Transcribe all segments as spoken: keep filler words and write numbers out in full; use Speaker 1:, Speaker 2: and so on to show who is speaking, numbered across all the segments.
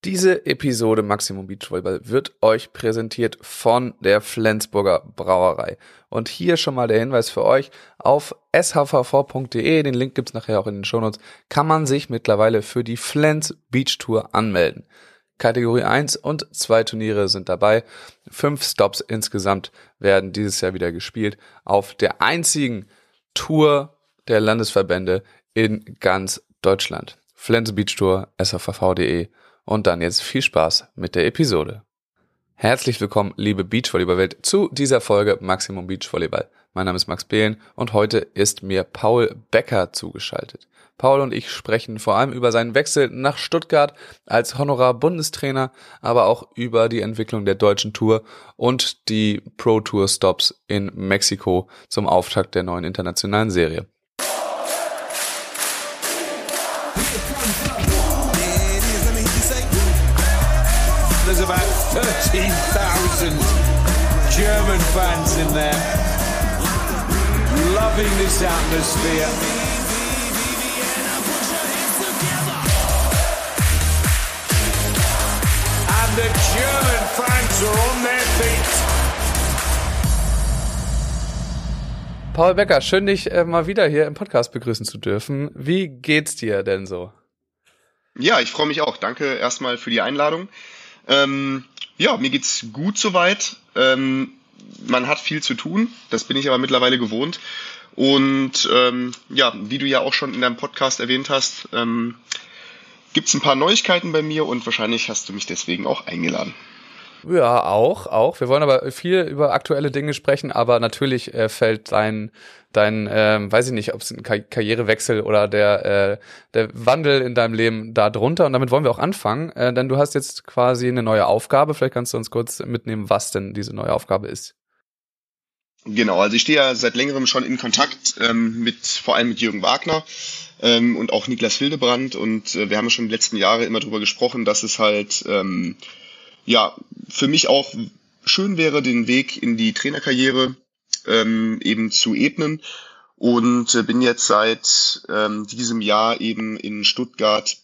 Speaker 1: Diese Episode Maximum Beachvolleyball wird euch präsentiert von der Flensburger Brauerei. Und hier schon mal der Hinweis für euch, auf s h v v punkt d e, den Link gibt's nachher auch in den Shownotes, kann man sich mittlerweile für die Flens Beach Tour anmelden. Kategorie eins und zwei Turniere sind dabei. Fünf Stops insgesamt werden dieses Jahr wieder gespielt auf der einzigen Tour der Landesverbände in ganz Deutschland. Flens Beach Tour, s h v v punkt d e. Und dann jetzt viel Spaß mit der Episode. Herzlich willkommen, liebe Beachvolleyball-Welt, zu dieser Folge Maximum Beachvolleyball. Mein Name ist Max Behlen und heute ist mir Paul Becker zugeschaltet. Paul und ich sprechen vor allem über seinen Wechsel nach Stuttgart als Honorar-Bundestrainer, aber auch über die Entwicklung der deutschen Tour und die Pro-Tour-Stops in Mexiko zum Auftakt der neuen internationalen Serie.
Speaker 2: There's about thirteen thousand German fans in there, loving this atmosphere. And the German fans are on their feet.
Speaker 1: Paul Becker, schön dich äh, mal wieder hier im Podcast begrüßen zu dürfen. Wie geht's dir denn so?
Speaker 3: Ja, ich freue mich auch. Danke erstmal für die Einladung. Ähm, ja, mir geht's gut soweit. Ähm, man hat viel zu tun, das bin ich aber mittlerweile gewohnt. Und ähm, ja, wie du ja auch schon in deinem Podcast erwähnt hast, ähm, gibt's ein paar Neuigkeiten bei mir und wahrscheinlich hast du mich deswegen auch eingeladen.
Speaker 1: Ja, auch, auch. Wir wollen aber viel über aktuelle Dinge sprechen, aber natürlich äh, fällt dein, dein, ähm, weiß ich nicht, ob es ein Kar- Karrierewechsel oder der, äh, der Wandel in deinem Leben da drunter. Und damit wollen wir auch anfangen, äh, denn du hast jetzt quasi eine neue Aufgabe. Vielleicht kannst du uns kurz mitnehmen, was denn diese neue Aufgabe ist.
Speaker 3: Genau, also ich stehe ja seit längerem schon in Kontakt ähm, mit, vor allem mit Jürgen Wagner ähm, und auch Niklas Hildebrand. Und äh, wir haben ja schon die letzten Jahre immer drüber gesprochen, dass es halt, ähm, ja, für mich auch schön wäre, den Weg in die Trainerkarriere ähm, eben zu ebnen und äh, bin jetzt seit ähm, diesem Jahr eben in Stuttgart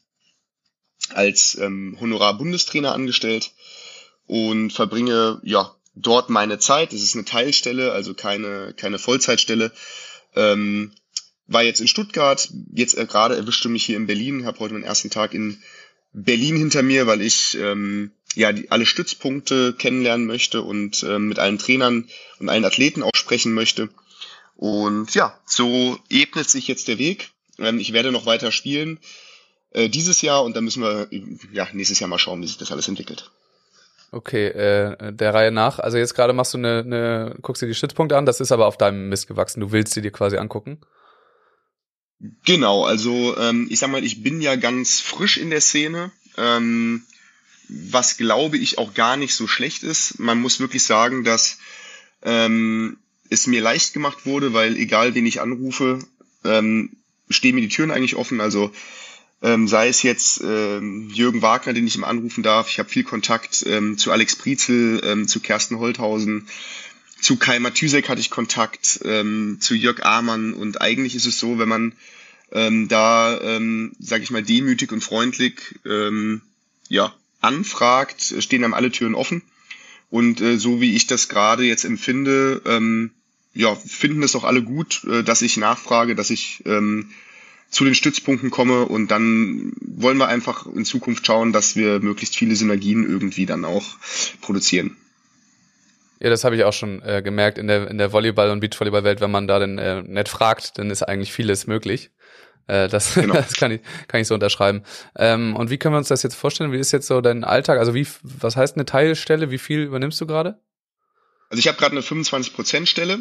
Speaker 3: als ähm, Honorar-Bundestrainer angestellt und verbringe ja dort meine Zeit. Das ist eine Teilstelle, also keine keine Vollzeitstelle. Ähm, war jetzt in Stuttgart, jetzt äh, gerade erwischte mich hier in Berlin, habe heute meinen ersten Tag in Berlin hinter mir, weil ich ähm, ja die, alle Stützpunkte kennenlernen möchte und ähm, mit allen Trainern und allen Athleten auch sprechen möchte. Und ja, so ebnet sich jetzt der Weg. Ähm, ich werde noch weiter spielen äh, dieses Jahr und dann müssen wir ja nächstes Jahr mal schauen, wie sich das alles entwickelt.
Speaker 1: Okay, äh, der Reihe nach. Also jetzt gerade machst du eine, eine, guckst dir die Stützpunkte an, das ist aber auf deinem Mist gewachsen. Du willst sie dir quasi angucken?
Speaker 3: Genau, also ähm, ich sag mal, ich bin ja ganz frisch in der Szene, ähm, was glaube ich auch gar nicht so schlecht ist. Man muss wirklich sagen, dass ähm, es mir leicht gemacht wurde, weil egal wen ich anrufe, ähm, stehen mir die Türen eigentlich offen. Also ähm, sei es jetzt ähm, Jürgen Wagner, den ich ihm anrufen darf. Ich habe viel Kontakt ähm, zu Alex Prietzel, ähm, zu Kersten Holthausen. Zu Kai Matysek hatte ich Kontakt, ähm, zu Jörg Amann und eigentlich ist es so, wenn man ähm, da, ähm, sage ich mal, demütig und freundlich ähm, ja anfragt, stehen einem alle Türen offen und äh, so wie ich das gerade jetzt empfinde, ähm, ja finden es auch alle gut, äh, dass ich nachfrage, dass ich ähm, zu den Stützpunkten komme und dann wollen wir einfach in Zukunft schauen, dass wir möglichst viele Synergien irgendwie dann auch produzieren.
Speaker 1: Ja, das habe ich auch schon äh, gemerkt in der in der Volleyball- und Beachvolleyball-Welt, wenn man da dann äh, nett fragt, dann ist eigentlich vieles möglich. Äh, das genau. Das kann ich kann ich so unterschreiben. Ähm, und wie können wir uns das jetzt vorstellen? Wie ist jetzt so dein Alltag? Also wie was heißt eine Teilstelle? Wie viel übernimmst du gerade?
Speaker 3: Also ich habe gerade eine fünfundzwanzig Prozent Stelle,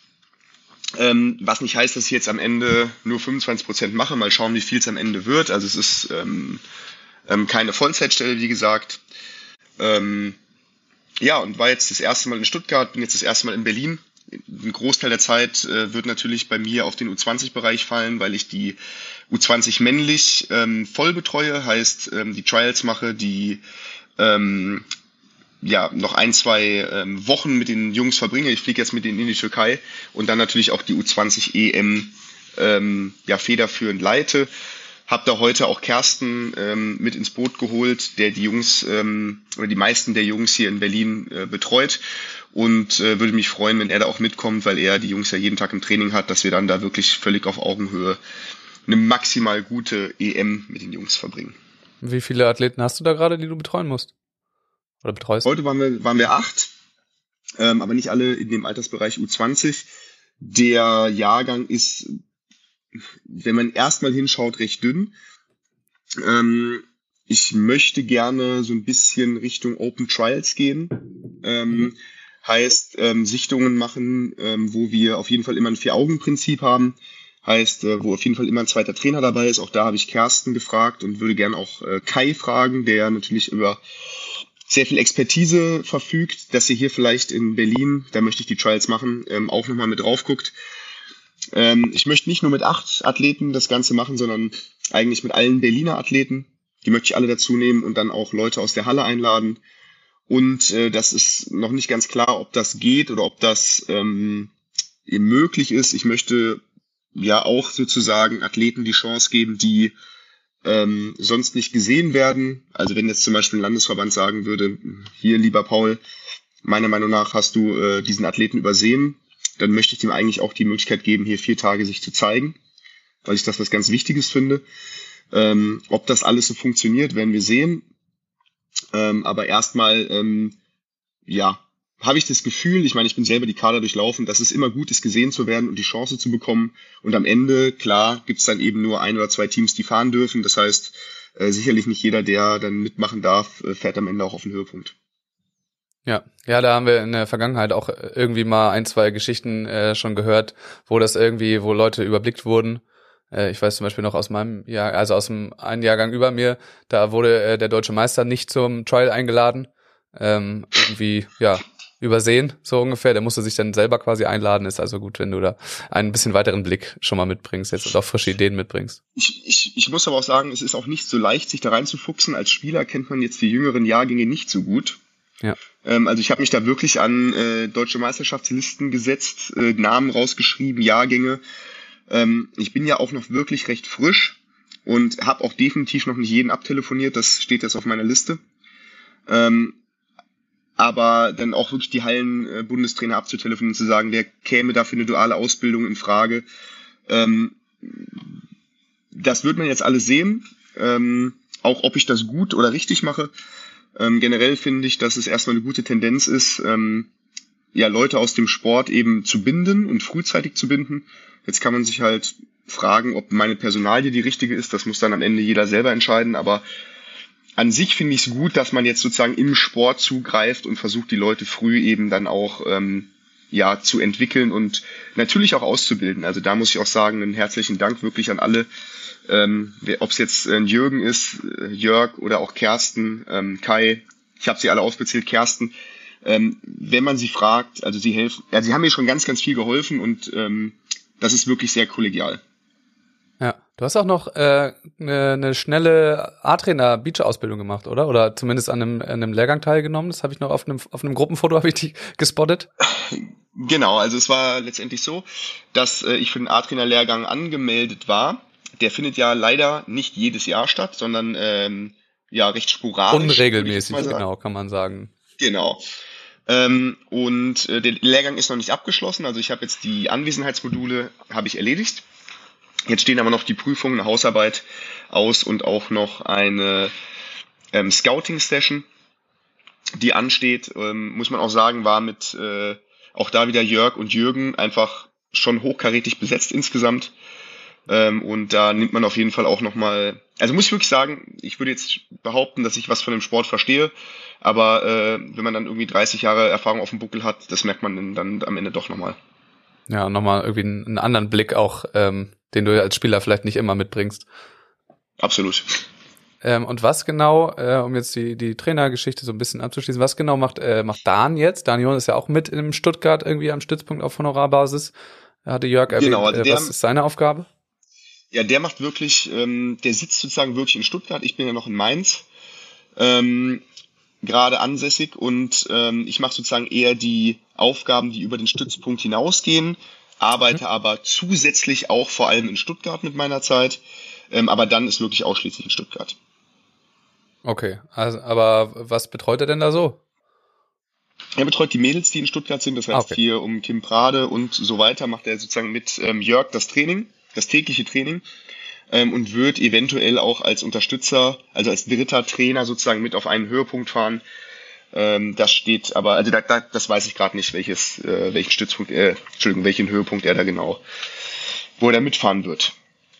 Speaker 3: ähm, was nicht heißt, dass ich jetzt am Ende nur fünfundzwanzig Prozent mache. Mal schauen, wie viel es am Ende wird. Also es ist ähm, ähm, keine Vollzeitstelle, wie gesagt. Ähm, Ja, und war jetzt das erste Mal in Stuttgart, bin jetzt das erste Mal in Berlin. Ein Großteil der Zeit äh, wird natürlich bei mir auf den U zwanzig Bereich fallen, weil ich die U zwanzig männlich ähm, voll betreue, heißt ähm, die Trials mache, die ähm, ja noch ein, zwei ähm, Wochen mit den Jungs verbringe. Ich fliege jetzt mit denen in die Türkei und dann natürlich auch die U zwanzig E M ähm, ja federführend leite. Hab da heute auch Kersten ähm, mit ins Boot geholt, der die Jungs ähm, oder die meisten der Jungs hier in Berlin äh, betreut und äh, würde mich freuen, wenn er da auch mitkommt, weil er die Jungs ja jeden Tag im Training hat, dass wir dann da wirklich völlig auf Augenhöhe eine maximal gute E M mit den Jungs verbringen.
Speaker 1: Wie viele Athleten hast du da gerade, die du betreuen musst? Oder betreust?
Speaker 3: Heute waren wir, waren wir acht, ähm, aber nicht alle in dem Altersbereich U zwanzig. Der Jahrgang ist, wenn man erstmal hinschaut, recht dünn. Ähm, ich möchte gerne so ein bisschen Richtung Open Trials gehen. Ähm, mhm. Heißt, ähm, Sichtungen machen, ähm, wo wir auf jeden Fall immer ein Vier-Augen-Prinzip haben. Heißt, äh, wo auf jeden Fall immer ein zweiter Trainer dabei ist. Auch da habe ich Kersten gefragt und würde gerne auch äh, Kai fragen, der natürlich über sehr viel Expertise verfügt, dass ihr hier vielleicht in Berlin, da möchte ich die Trials machen, ähm, auch nochmal mit drauf guckt. Ähm, ich möchte nicht nur mit acht Athleten das Ganze machen, sondern eigentlich mit allen Berliner Athleten. Die möchte ich alle dazu nehmen und dann auch Leute aus der Halle einladen. Und äh, das ist noch nicht ganz klar, ob das geht oder ob das ähm, möglich ist. Ich möchte ja auch sozusagen Athleten die Chance geben, die ähm, sonst nicht gesehen werden. Also wenn jetzt zum Beispiel ein Landesverband sagen würde, hier, lieber Paul, meiner Meinung nach hast du äh, diesen Athleten übersehen, dann möchte ich dem eigentlich auch die Möglichkeit geben, hier vier Tage sich zu zeigen, weil ich das was ganz Wichtiges finde. Ähm, ob das alles so funktioniert, werden wir sehen. Ähm, aber erstmal, ähm, ja, habe ich das Gefühl, ich meine, ich bin selber die Kader durchlaufen, dass es immer gut ist, gesehen zu werden und die Chance zu bekommen. Und am Ende, klar, gibt es dann eben nur ein oder zwei Teams, die fahren dürfen. Das heißt, äh, sicherlich nicht jeder, der dann mitmachen darf, äh, fährt am Ende auch auf den Höhepunkt.
Speaker 1: Ja, ja, da haben wir in der Vergangenheit auch irgendwie mal ein, zwei Geschichten äh, schon gehört, wo das irgendwie, wo Leute überblickt wurden. Äh, ich weiß zum Beispiel noch aus meinem Jahr, also aus dem einen Jahrgang über mir, da wurde äh, der deutsche Meister nicht zum Trial eingeladen. Ähm, irgendwie, ja, übersehen, so ungefähr. Der musste sich dann selber quasi einladen. Ist also gut, wenn du da einen bisschen weiteren Blick schon mal mitbringst jetzt und auch frische Ideen mitbringst.
Speaker 3: Ich, ich, ich muss aber auch sagen, es ist auch nicht so leicht, sich da reinzufuchsen. Als Spieler kennt man jetzt die jüngeren Jahrgänge nicht so gut.
Speaker 1: Ja.
Speaker 3: Ähm, also ich habe mich da wirklich an äh, deutsche Meisterschaftslisten gesetzt, äh, Namen rausgeschrieben, Jahrgänge. Ähm, ich bin ja auch noch wirklich recht frisch und habe auch definitiv noch nicht jeden abtelefoniert. Das steht jetzt auf meiner Liste. Ähm, aber dann auch wirklich die Hallen-Bundestrainer äh, abzutelefonieren und zu sagen, wer käme da für eine duale Ausbildung in Frage. Ähm, das wird man jetzt alles sehen, ähm, auch ob ich das gut oder richtig mache. Ähm, generell finde ich, dass es erstmal eine gute Tendenz ist, ähm, ja, Leute aus dem Sport eben zu binden und frühzeitig zu binden. Jetzt kann man sich halt fragen, ob meine Personalie die richtige ist. Das muss dann am Ende jeder selber entscheiden, aber an sich finde ich es gut, dass man jetzt sozusagen im Sport zugreift und versucht, die Leute früh eben dann auch ähm, ja zu entwickeln und natürlich auch auszubilden. Also da muss ich auch sagen, einen herzlichen Dank wirklich an alle, ähm, ob es jetzt äh, Jürgen ist, äh, Jörg oder auch Kersten, ähm, Kai, ich habe sie alle aufgezählt, Kersten. Ähm, wenn man sie fragt, also sie helfen, ja, sie haben mir schon ganz, ganz viel geholfen und ähm, das ist wirklich sehr kollegial.
Speaker 1: Ja, du hast auch noch äh, eine, eine schnelle A-Trainer-Beach-Ausbildung gemacht, oder? Oder zumindest an einem, an einem Lehrgang teilgenommen. Das habe ich noch auf einem, auf einem Gruppenfoto habe ich die gespottet.
Speaker 3: Genau, also es war letztendlich so, dass äh, ich für den A-Trainer-Lehrgang angemeldet war. Der findet ja leider nicht jedes Jahr statt, sondern ähm, ja recht sporadisch.
Speaker 1: Unregelmäßig, genau, kann man sagen.
Speaker 3: Genau. Ähm, und äh, der Lehrgang ist noch nicht abgeschlossen. Also ich habe jetzt die Anwesenheitsmodule habe ich erledigt. Jetzt stehen aber noch die Prüfungen, eine Hausarbeit aus und auch noch eine ähm, Scouting-Session, die ansteht. Ähm, muss man auch sagen, war mit äh, auch da wieder Jörg und Jürgen einfach schon hochkarätig besetzt insgesamt. Ähm, und da nimmt man auf jeden Fall auch nochmal, also muss ich wirklich sagen, ich würde jetzt behaupten, dass ich was von dem Sport verstehe, aber äh, wenn man dann irgendwie dreißig Jahre Erfahrung auf dem Buckel hat, das merkt man dann am Ende doch nochmal.
Speaker 1: Ja, und nochmal irgendwie einen, einen anderen Blick auch, ähm, den du als Spieler vielleicht nicht immer mitbringst.
Speaker 3: Absolut.
Speaker 1: Ähm, und was genau, äh, um jetzt die die Trainergeschichte so ein bisschen abzuschließen, was genau macht äh, macht Dan jetzt? Daniel ist ja auch mit in Stuttgart irgendwie am Stützpunkt auf Honorarbasis. Da hatte Jörg erwähnt,
Speaker 3: genau, also
Speaker 1: äh, was ist seine Aufgabe?
Speaker 3: Ja, der macht wirklich, ähm, der sitzt sozusagen wirklich in Stuttgart. Ich bin ja noch in Mainz, ähm, gerade ansässig und ähm, ich mache sozusagen eher die Aufgaben, die über den Stützpunkt hinausgehen, arbeite mhm. aber zusätzlich auch vor allem in Stuttgart mit meiner Zeit. Ähm, aber dann ist wirklich ausschließlich in Stuttgart.
Speaker 1: Okay, also, aber was betreut er denn da so?
Speaker 3: Er betreut die Mädels, die in Stuttgart sind, das heißt
Speaker 1: Okay.
Speaker 3: hier um Kim Prade und so weiter, macht er sozusagen mit ähm, Jörg das Training, das tägliche Training ähm, und wird eventuell auch als Unterstützer, also als dritter Trainer sozusagen mit auf einen Höhepunkt fahren. Ähm, das steht aber, also da, da, das weiß ich gerade nicht, welches, äh, welchen Stützpunkt, äh, Entschuldigung, welchen Höhepunkt er da genau, wo er da mitfahren wird.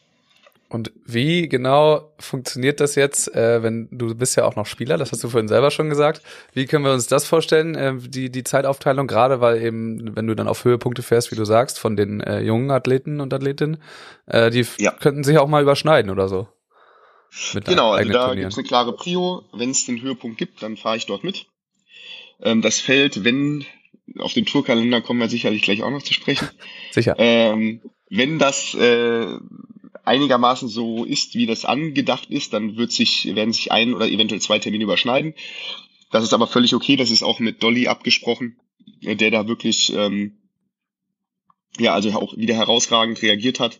Speaker 1: Und wie genau funktioniert das jetzt, äh, wenn du bist ja auch noch Spieler, das hast du vorhin selber schon gesagt. Wie können wir uns das vorstellen, äh, die die Zeitaufteilung, gerade weil eben, wenn du dann auf Höhepunkte fährst, wie du sagst, von den äh, jungen Athleten und Athletinnen, äh, die
Speaker 3: Ja.
Speaker 1: f- könnten sich auch mal überschneiden oder so. Mit
Speaker 3: Genau, also
Speaker 1: eigenen
Speaker 3: da
Speaker 1: Turnieren.
Speaker 3: gibt's eine klare Prio. Wenn es den Höhepunkt gibt, dann fahre ich dort mit. Ähm, das fällt, wenn, auf den Tourkalender kommen wir sicherlich gleich auch noch zu sprechen.
Speaker 1: Sicher.
Speaker 3: Ähm, wenn das äh, einigermaßen so ist, wie das angedacht ist, dann wird sich, werden sich ein oder eventuell zwei Termine überschneiden. Das ist aber völlig okay, das ist auch mit Dolly abgesprochen, äh, der da wirklich ähm, ja, also auch wieder herausragend reagiert hat.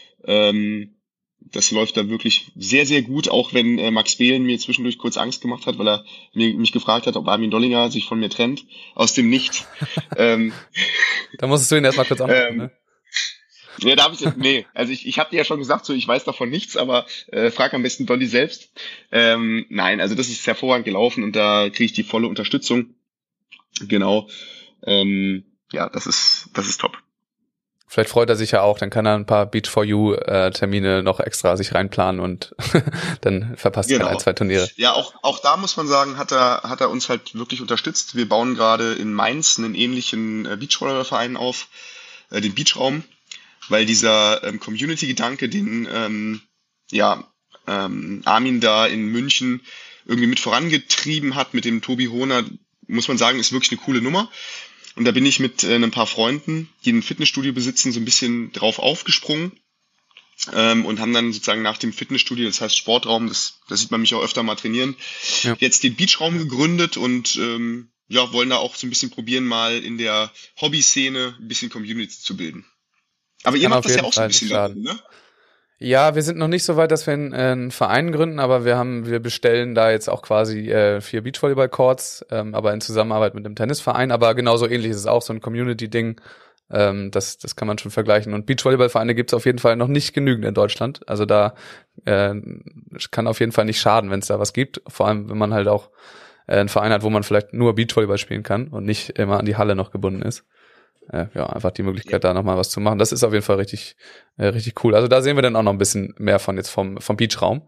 Speaker 3: Ähm, das läuft da wirklich sehr, sehr gut, auch wenn äh, Max Behlen mir zwischendurch kurz Angst gemacht hat, weil er mir, mich gefragt hat, ob Armin Dollinger sich von mir trennt, aus dem Nichts. ähm,
Speaker 1: Da musstest du ihn erstmal kurz anrufen,
Speaker 3: ähm,
Speaker 1: ne?
Speaker 3: Ja, da habe ich nee, also ich, ich habe dir ja schon gesagt, so ich weiß davon nichts, aber äh, frag am besten Dolly selbst. Ähm, nein, also das ist hervorragend gelaufen und da kriege ich die volle Unterstützung. Genau. Ähm, ja, das ist das ist top.
Speaker 1: Vielleicht freut er sich ja auch, dann kann er ein paar Beach for You äh, Termine noch extra sich reinplanen und dann verpasst er
Speaker 3: Genau.
Speaker 1: ein, zwei Turniere.
Speaker 3: Ja, auch auch da muss man sagen, hat er hat er uns halt wirklich unterstützt. Wir bauen gerade in Mainz einen ähnlichen äh, Beachvolleyball-Verein auf, äh, den Beachraum, weil dieser ähm, Community-Gedanke, den ähm, ja ähm, Armin da in München irgendwie mit vorangetrieben hat mit dem Tobi Hohner, muss man sagen, ist wirklich eine coole Nummer. Und da bin ich mit äh, ein paar Freunden, die ein Fitnessstudio besitzen, so ein bisschen drauf aufgesprungen ähm, und haben dann sozusagen nach dem Fitnessstudio, das heißt Sportraum, das, da sieht man mich auch öfter mal trainieren,
Speaker 1: Ja.
Speaker 3: jetzt den Beachraum gegründet und ähm, ja, wollen da auch so ein bisschen probieren, mal in der Hobby-Szene ein bisschen Community zu bilden. Aber ihr
Speaker 1: kann
Speaker 3: macht
Speaker 1: auf
Speaker 3: das ja
Speaker 1: jeden
Speaker 3: auch so ein
Speaker 1: Fall
Speaker 3: bisschen
Speaker 1: nicht
Speaker 3: da
Speaker 1: schaden.
Speaker 3: drin, ne?
Speaker 1: Ja, wir sind noch nicht so weit, dass wir einen, äh, einen Verein gründen, aber wir haben, wir bestellen da jetzt auch quasi äh, vier Beachvolleyball-Courts, ähm, aber in Zusammenarbeit mit dem Tennisverein. Aber genauso ähnlich ist es auch, so ein Community-Ding. Ähm, das, das kann man schon vergleichen. Und Beachvolleyball-Vereine gibt's auf jeden Fall noch nicht genügend in Deutschland. Also da äh, kann auf jeden Fall nicht schaden, wenn es da was gibt. Vor allem, wenn man halt auch äh, einen Verein hat, wo man vielleicht nur Beachvolleyball spielen kann und nicht immer an die Halle noch gebunden ist. Äh, ja, einfach die Möglichkeit, da nochmal was zu machen. Das ist auf jeden Fall richtig, äh, richtig cool. Also da sehen wir dann auch noch ein bisschen mehr von jetzt vom, vom Beachraum.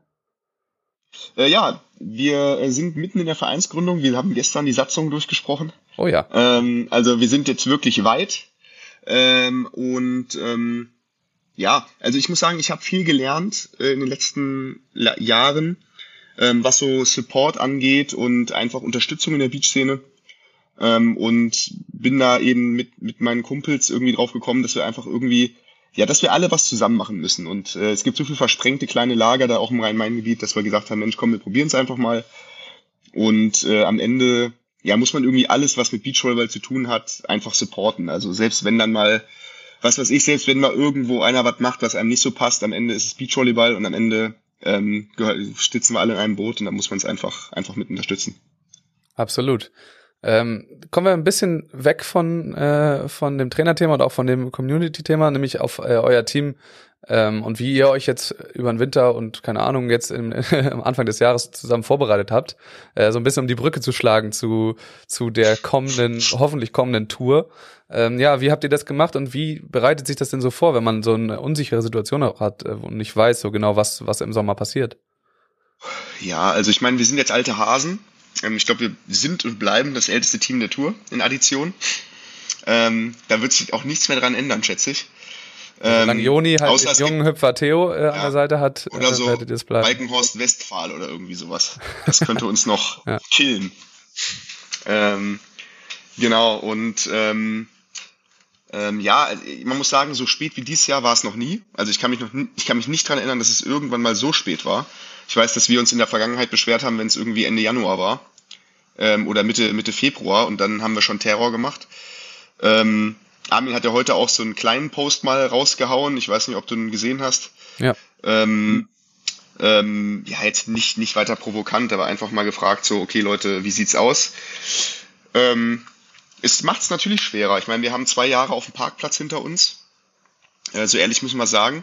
Speaker 3: Äh, ja, wir äh, sind mitten in der Vereinsgründung. Wir haben gestern die Satzung durchgesprochen.
Speaker 1: Oh ja.
Speaker 3: Ähm, also wir sind jetzt wirklich weit. Ähm, und ähm, ja, also ich muss sagen, ich habe viel gelernt äh, in den letzten La- Jahren, ähm, was so Support angeht und einfach Unterstützung in der Beach-Szene. Ähm, und bin da eben mit mit meinen Kumpels irgendwie drauf gekommen, dass wir einfach irgendwie, ja, dass wir alle was zusammen machen müssen. Und äh, es gibt so viel versprengte kleine Lager da auch im Rhein-Main-Gebiet, dass wir gesagt haben, Mensch, komm, wir probieren es einfach mal. Und äh, am Ende, ja, muss man irgendwie alles, was mit Beachvolleyball zu tun hat, einfach supporten. Also selbst wenn dann mal, was weiß ich, selbst wenn mal irgendwo einer was macht, was einem nicht so passt, am Ende ist es Beachvolleyball und am Ende ähm, gehör- sitzen wir alle in einem Boot und dann muss man es einfach einfach mit unterstützen.
Speaker 1: Absolut. Ähm, kommen wir ein bisschen weg von äh, von dem Trainerthema und auch von dem Community-Thema, nämlich auf äh, euer Team ähm, und wie ihr euch jetzt über den Winter und keine Ahnung jetzt im, am Anfang des Jahres zusammen vorbereitet habt, äh, so ein bisschen um die Brücke zu schlagen zu zu der kommenden, hoffentlich kommenden Tour. Ähm, ja, wie habt ihr das gemacht und wie bereitet sich das denn so vor, wenn man so eine unsichere Situation auch hat äh, und nicht weiß so genau, was was im Sommer passiert?
Speaker 3: Ja, also ich meine, wir sind jetzt alte Hasen. Ähm, ich glaube, wir sind und bleiben das älteste Team der Tour in Addition. Ähm, da wird sich auch nichts mehr dran ändern, schätze ich. Ähm,
Speaker 1: Solange Joni halt
Speaker 3: außer
Speaker 1: den
Speaker 3: es
Speaker 1: jungen Hüpfer Theo äh, an
Speaker 3: Ja.
Speaker 1: der Seite hat,
Speaker 3: Oder
Speaker 1: äh,
Speaker 3: so
Speaker 1: werdet ihr es bleiben.
Speaker 3: Balkenhorst Westphal oder irgendwie sowas. Das könnte uns noch
Speaker 1: Ja.
Speaker 3: killen. Ähm, genau, und ähm, ähm, ja, also man muss sagen, so spät wie dieses Jahr war es noch nie. Also ich kann mich noch n- ich kann mich nicht dran erinnern, dass es irgendwann mal so spät war. Ich weiß, dass wir uns in der Vergangenheit beschwert haben, wenn es irgendwie Ende Januar war. Ähm, oder Mitte, Mitte Februar und dann haben wir schon Terror gemacht. Ähm, Armin hat ja heute auch so einen kleinen Post mal rausgehauen. Ich weiß nicht, ob du ihn gesehen hast.
Speaker 1: Ja.
Speaker 3: Ähm, Ähm, ja, jetzt nicht, nicht weiter provokant, aber einfach mal gefragt, so, okay Leute, wie sieht's aus? Ähm, es macht's natürlich schwerer. Ich meine, wir haben zwei Jahre auf dem Parkplatz hinter uns. Äh, so ehrlich müssen wir sagen.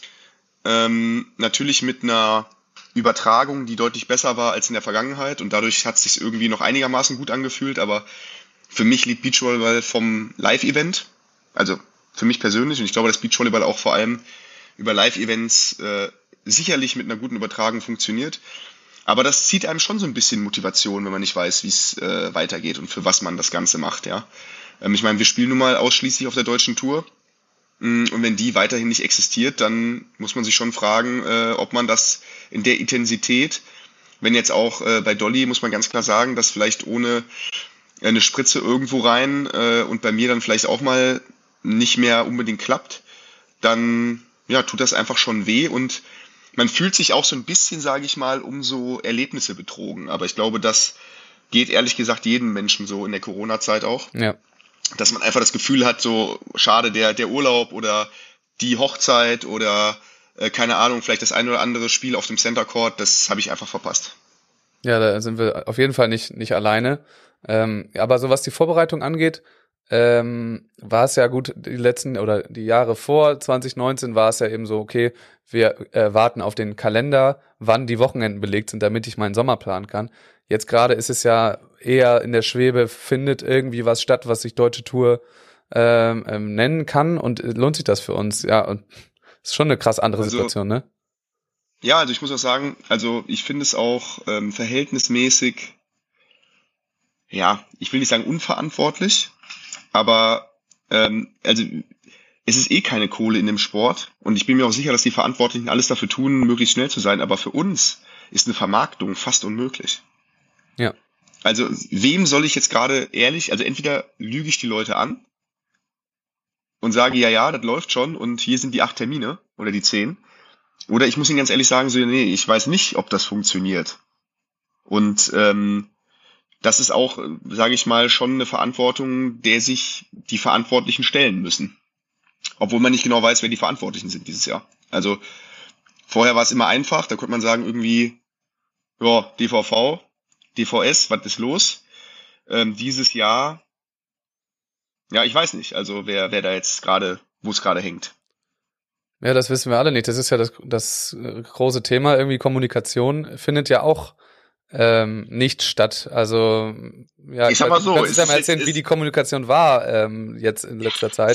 Speaker 3: Ähm, natürlich mit einer Übertragung, die deutlich besser war als in der Vergangenheit und dadurch hat es sich irgendwie noch einigermaßen gut angefühlt, aber für mich liegt Beachvolleyball vom Live-Event, also für mich persönlich, und ich glaube, dass Beachvolleyball auch vor allem über Live-Events äh, sicherlich mit einer guten Übertragung funktioniert, aber das zieht einem schon so ein bisschen Motivation, wenn man nicht weiß, wie es äh, weitergeht und für was man das Ganze macht, ja. Ähm, ich meine, wir spielen nun mal ausschließlich auf der deutschen Tour. Und wenn die weiterhin nicht existiert, dann muss man sich schon fragen, äh, ob man das in der Intensität, wenn jetzt auch äh, bei Dolly, muss man ganz klar sagen, dass vielleicht ohne eine Spritze irgendwo rein äh, und bei mir dann vielleicht auch mal nicht mehr unbedingt klappt, dann ja, tut das einfach schon weh und man fühlt sich auch so ein bisschen, sage ich mal, um so Erlebnisse betrogen. Aber ich glaube, das geht ehrlich gesagt jedem Menschen so in der Corona-Zeit auch.
Speaker 1: Ja.
Speaker 3: Dass man einfach das Gefühl hat, so schade, der, der Urlaub oder die Hochzeit oder äh, keine Ahnung, vielleicht das ein oder andere Spiel auf dem Center Court, das habe ich einfach verpasst.
Speaker 1: Ja, da sind wir auf jeden Fall nicht, nicht alleine. Ähm, aber so was die Vorbereitung angeht, ähm, war es ja gut, die letzten oder die Jahre vor zwanzig neunzehn war es ja eben so, okay, wir äh, warten auf den Kalender, wann die Wochenenden belegt sind, damit ich meinen Sommer planen kann. Jetzt gerade ist es ja eher in der Schwebe, findet irgendwie was statt, was sich Deutsche Tour ähm, ähm, nennen kann und lohnt sich das für uns? Ja, und ist schon eine krass andere
Speaker 3: Also,
Speaker 1: Situation, ne?
Speaker 3: Ja, also ich muss auch sagen, also ich finde es auch ähm, verhältnismäßig, ja, ich will nicht sagen unverantwortlich, aber ähm, also es ist eh keine Kohle in dem Sport und ich bin mir auch sicher, dass die Verantwortlichen alles dafür tun, möglichst schnell zu sein, aber für uns ist eine Vermarktung fast unmöglich.
Speaker 1: Ja.
Speaker 3: Also wem soll ich jetzt gerade ehrlich, also entweder lüge ich die Leute an und sage, ja, ja, das läuft schon und hier sind die acht Termine oder die zehn, oder ich muss ihnen ganz ehrlich sagen, so, nee, ich weiß nicht, ob das funktioniert. Und ähm, das ist auch, sage ich mal, schon eine Verantwortung, der sich die Verantwortlichen stellen müssen. Obwohl man nicht genau weiß, wer die Verantwortlichen sind dieses Jahr. Also vorher war es immer einfach, da konnte man sagen irgendwie, ja, D V V, D V S, was ist los? Ähm, dieses Jahr, ja, ich weiß nicht, also wer, wer da jetzt gerade, wo es gerade hängt.
Speaker 1: Ja, das wissen wir alle nicht. Das ist ja das, das große Thema. Irgendwie Kommunikation findet ja auch ähm, nicht statt. Also, ja,
Speaker 3: ich sag mal so,
Speaker 1: kannst du
Speaker 3: es
Speaker 1: ja mal
Speaker 3: ist-
Speaker 1: erzählen,
Speaker 3: es-
Speaker 1: wie die Kommunikation war ähm, jetzt in letzter Zeit.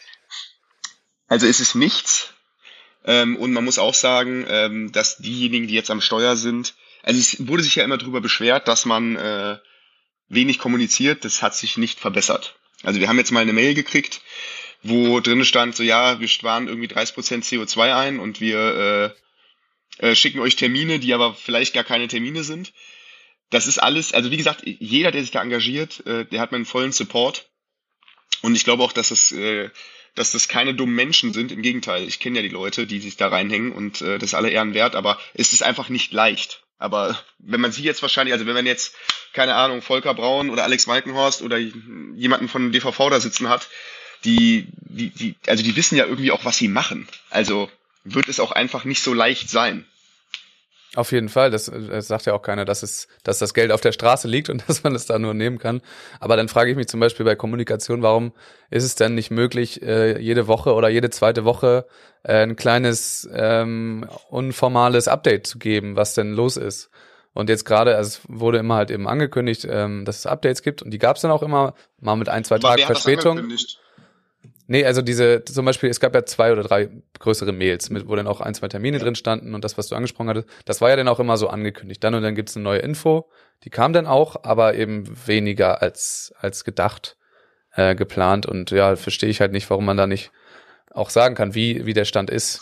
Speaker 3: Also es ist nichts. Ähm, und man muss auch sagen, ähm, dass diejenigen, die jetzt am Steuer sind, also es wurde sich ja immer darüber beschwert, dass man äh, wenig kommuniziert. Das hat sich nicht verbessert. Also wir haben jetzt mal eine Mail gekriegt, wo drin stand, so ja, wir sparen irgendwie dreißig Prozent C O zwei ein und wir äh, äh, schicken euch Termine, die aber vielleicht gar keine Termine sind. Das ist alles, also wie gesagt, jeder, der sich da engagiert, äh, der hat meinen vollen Support. Und ich glaube auch, dass es, äh, dass das keine dummen Menschen sind. Im Gegenteil, ich kenne ja die Leute, die sich da reinhängen und äh, das ist alle Ehren wert, aber es ist einfach nicht leicht. Aber wenn man sie jetzt wahrscheinlich, also wenn man jetzt, keine Ahnung, Volker Braun oder Alex Walkenhorst oder jemanden von D V V da sitzen hat, die, die, die, also die wissen ja irgendwie auch, was sie machen. Also wird es auch einfach nicht so leicht sein.
Speaker 1: Auf jeden Fall, das, das sagt ja auch keiner, dass es, dass das Geld auf der Straße liegt und dass man es da nur nehmen kann. Aber dann frage ich mich zum Beispiel bei Kommunikation, warum ist es denn nicht möglich, äh, jede Woche oder jede zweite Woche äh, ein kleines ähm, unformales Update zu geben, was denn los ist? Und jetzt gerade, also es wurde immer halt eben angekündigt, ähm, dass es Updates gibt und die gab es dann auch immer, mal mit ein, zwei
Speaker 3: Aber
Speaker 1: Tagen
Speaker 3: wer hat das
Speaker 1: Verspätung.
Speaker 3: angekündigt?
Speaker 1: Nee, also diese, zum Beispiel, es gab ja zwei oder drei größere Mails, mit, wo dann auch ein, zwei Termine drin standen und das, was du angesprochen hattest, das war ja dann auch immer so angekündigt. Dann und dann gibt's eine neue Info, die kam dann auch, aber eben weniger als, als gedacht, äh, geplant und ja, verstehe ich halt nicht, warum man da nicht auch sagen kann, wie, wie der Stand ist.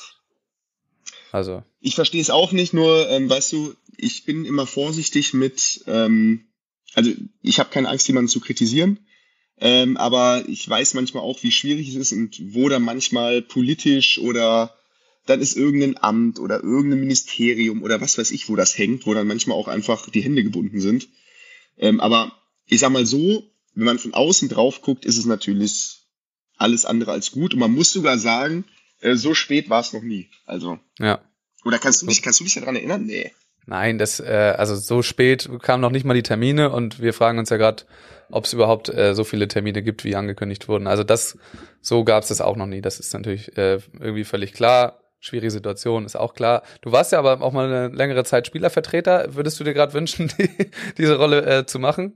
Speaker 1: Also.
Speaker 3: Ich verstehe es auch nicht, nur, ähm, weißt du, ich bin immer vorsichtig mit, ähm, also ich habe keine Angst, jemanden zu kritisieren. Ähm, aber ich weiß manchmal auch, wie schwierig es ist und wo da manchmal politisch oder dann ist irgendein Amt oder irgendein Ministerium oder was weiß ich, wo das hängt, wo dann manchmal auch einfach die Hände gebunden sind. Ähm, aber ich sag mal so, wenn man von außen drauf guckt, ist es natürlich alles andere als gut. Und man muss sogar sagen, äh, so spät war es noch nie. Also
Speaker 1: Ja.
Speaker 3: Oder kannst du dich, kannst du dich daran erinnern? Nee.
Speaker 1: Nein, das, äh, also so spät kamen noch nicht mal die Termine und wir fragen uns ja gerade, ob es überhaupt äh, so viele Termine gibt, wie angekündigt wurden. Also das, so gab es das auch noch nie. Das ist natürlich äh, irgendwie völlig klar. Schwierige Situation, ist auch klar. Du warst ja aber auch mal eine längere Zeit Spielervertreter. Würdest du dir gerade wünschen, die, diese Rolle äh, zu machen?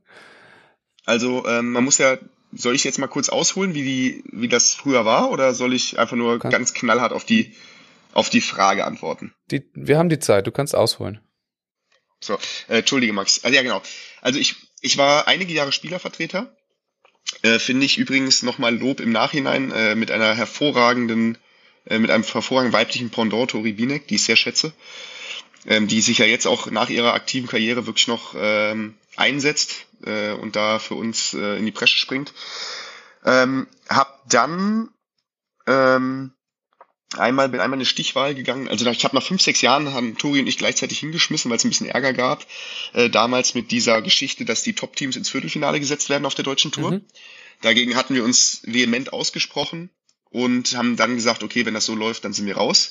Speaker 3: Also ähm, man muss ja, soll ich jetzt mal kurz ausholen, wie die, wie das früher war, oder soll ich einfach nur
Speaker 1: Kann-
Speaker 3: ganz knallhart auf die, auf die Frage antworten?
Speaker 1: Die, wir haben die Zeit, du kannst ausholen.
Speaker 3: So, äh, entschuldige Max. Also ja genau. Also ich, ich war einige Jahre Spielervertreter. Äh, finde ich übrigens nochmal Lob im Nachhinein äh, mit einer hervorragenden, äh, mit einem hervorragenden weiblichen Pendant, Tori Binek, die ich sehr schätze, ähm, die sich ja jetzt auch nach ihrer aktiven Karriere wirklich noch ähm, einsetzt äh, und da für uns äh, in die Bresche springt. Ähm, hab dann ähm, einmal bin einmal eine Stichwahl gegangen. Also ich habe nach fünf, sechs Jahren haben Tori und ich gleichzeitig hingeschmissen, weil es ein bisschen Ärger gab. Äh, damals mit dieser Geschichte, dass die Top-Teams ins Viertelfinale gesetzt werden auf der deutschen Tour.
Speaker 1: Mhm.
Speaker 3: Dagegen hatten wir uns vehement ausgesprochen und haben dann gesagt, okay, wenn das so läuft, dann sind wir raus.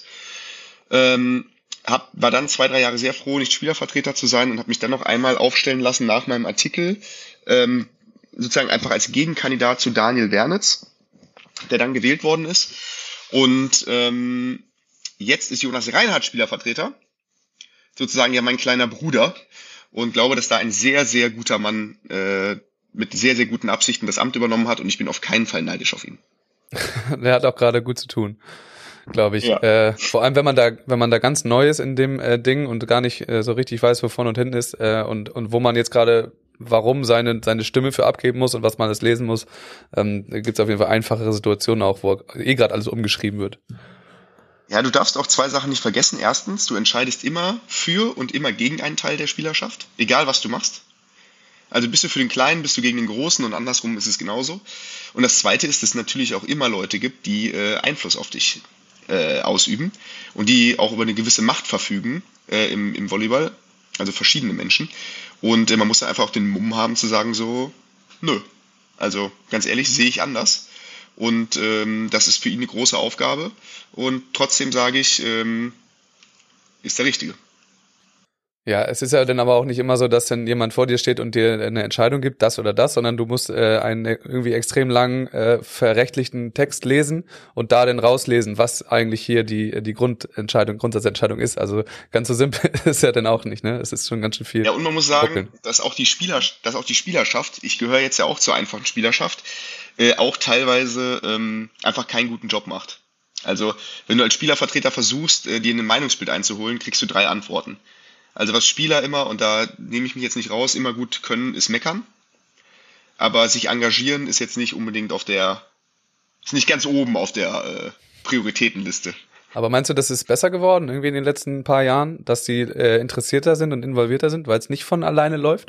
Speaker 3: Ähm, hab, war dann zwei, drei Jahre sehr froh, nicht Spielervertreter zu sein und habe mich dann noch einmal aufstellen lassen nach meinem Artikel, ähm, sozusagen einfach als Gegenkandidat zu Daniel Wernitz, der dann gewählt worden ist. Und ähm, jetzt ist Jonas Reinhardt Spielervertreter, sozusagen ja mein kleiner Bruder, und glaube, dass da ein sehr, sehr guter Mann äh, mit sehr, sehr guten Absichten das Amt übernommen hat, und ich bin auf keinen Fall neidisch auf ihn.
Speaker 1: Der hat auch gerade gut zu tun, glaube ich.
Speaker 3: Ja.
Speaker 1: Äh, vor allem, wenn man da, wenn man da ganz neu ist in dem äh, Ding und gar nicht äh, so richtig weiß, wo vorne und hinten ist äh, und und wo man jetzt gerade warum seine seine Stimme für abgeben muss und was man alles lesen muss, ähm, gibt es auf jeden Fall einfachere Situationen auch, wo eh gerade alles umgeschrieben wird.
Speaker 3: Ja, du darfst auch zwei Sachen nicht vergessen. Erstens, du entscheidest immer für und immer gegen einen Teil der Spielerschaft, egal was du machst. Also bist du für den Kleinen, bist du gegen den Großen, und andersrum ist es genauso. Und das Zweite ist, dass es natürlich auch immer Leute gibt, die äh, Einfluss auf dich äh, ausüben und die auch über eine gewisse Macht verfügen äh, im, im Volleyball, also verschiedene Menschen. Und äh, man muss da einfach auch den Mumm haben zu sagen so, nö, also ganz ehrlich, sehe ich anders. Und ähm, das ist für ihn eine große Aufgabe. Und trotzdem sage ich, ähm, ist der Richtige.
Speaker 1: Ja, es ist ja dann aber auch nicht immer so, dass dann jemand vor dir steht und dir eine Entscheidung gibt, das oder das, sondern du musst äh, einen irgendwie extrem langen, äh, verrechtlichten Text lesen und da dann rauslesen, was eigentlich hier die die Grundentscheidung, Grundsatzentscheidung ist. Also ganz so simpel ist ja dann auch nicht, ne? Es ist schon ganz schön viel.
Speaker 3: Ja, und man muss sagen,
Speaker 1: Ruckeln.
Speaker 3: dass auch die Spieler, dass auch die Spielerschaft, ich gehöre jetzt ja auch zur einfachen Spielerschaft, äh, auch teilweise ähm, einfach keinen guten Job macht. Also wenn du als Spielervertreter versuchst, äh, dir ein Meinungsbild einzuholen, kriegst du drei Antworten. Also was Spieler immer, und da nehme ich mich jetzt nicht raus, immer gut können, ist meckern. Aber sich engagieren ist jetzt nicht unbedingt auf der, ist nicht ganz oben auf der äh, Prioritätenliste.
Speaker 1: Aber meinst du, das ist besser geworden irgendwie in den letzten paar Jahren, dass die äh, interessierter sind und involvierter sind, weil es nicht von alleine läuft?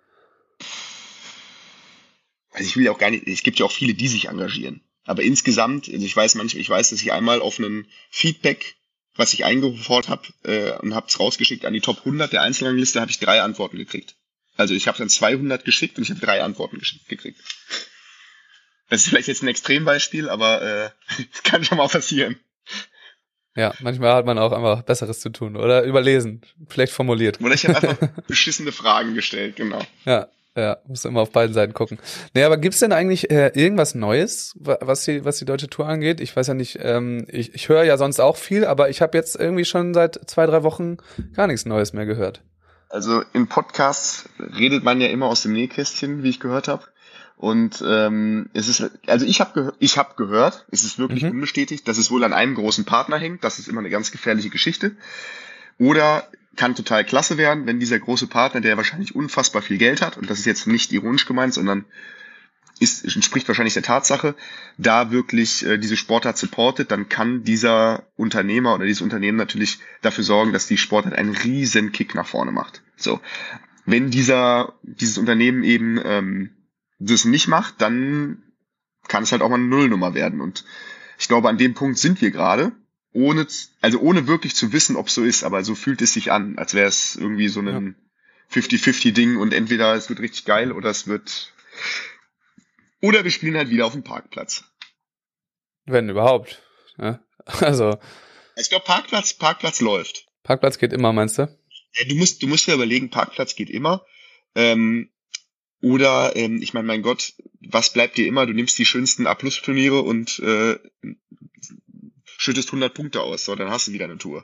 Speaker 3: Also ich will ja auch gar nicht, es gibt ja auch viele, die sich engagieren. Aber insgesamt, also ich weiß manchmal, ich weiß, dass ich einmal auf einen Feedback, was ich eingefordert habe äh, und habe es rausgeschickt an die Top hundert der Einzelrangliste, habe ich drei Antworten gekriegt. Also ich habe dann zweihundert geschickt und ich habe drei Antworten geschickt, gekriegt. Das ist vielleicht jetzt ein Extrembeispiel, aber äh, kann schon mal passieren.
Speaker 1: Ja, manchmal hat man auch einfach Besseres zu tun oder überlesen, schlecht formuliert.
Speaker 3: Oder ich habe einfach beschissene Fragen gestellt, genau.
Speaker 1: Ja, ja, musst immer auf beiden Seiten gucken. Nee, aber gibt's denn eigentlich äh, irgendwas Neues, wa- was die was die deutsche Tour angeht? Ich weiß ja nicht, ähm, ich, ich höre ja sonst auch viel, aber ich habe jetzt irgendwie schon seit zwei, drei Wochen gar nichts Neues mehr gehört.
Speaker 3: Also in Podcasts redet man ja immer aus dem Nähkästchen, wie ich gehört habe. Und ähm, es ist, also ich habe gehört, ich habe gehört, es ist wirklich
Speaker 1: Mhm.
Speaker 3: unbestätigt, dass es wohl an einem großen Partner hängt. Das ist immer eine ganz gefährliche Geschichte. Oder kann total klasse werden, wenn dieser große Partner, der wahrscheinlich unfassbar viel Geld hat, und das ist jetzt nicht ironisch gemeint, sondern ist, entspricht wahrscheinlich der Tatsache, da wirklich äh, diese Sportart supportet, dann kann dieser Unternehmer oder dieses Unternehmen natürlich dafür sorgen, dass die Sportart einen riesen Kick nach vorne macht. So, wenn dieser dieses Unternehmen eben ähm, das nicht macht, dann kann es halt auch mal eine Nullnummer werden. Und ich glaube, an dem Punkt sind wir gerade, ohne, z- also ohne wirklich zu wissen, ob es so ist, aber so fühlt es sich an, als wäre es irgendwie so ein fünfzig fünfzig Ding, und entweder es wird richtig geil oder es wird, oder wir spielen halt wieder auf dem Parkplatz.
Speaker 1: Wenn überhaupt. Ja. Also,
Speaker 3: Ich glaube, Parkplatz, Parkplatz läuft.
Speaker 1: Parkplatz geht immer, meinst du?
Speaker 3: Ja, du musst, du musst ja überlegen, Parkplatz geht immer. Ähm, oder, ähm, ich meine, mein Gott, was bleibt dir immer? Du nimmst die schönsten A-Plus-Turniere und äh, schüttest hundert Punkte aus, so, dann hast du wieder eine Tour.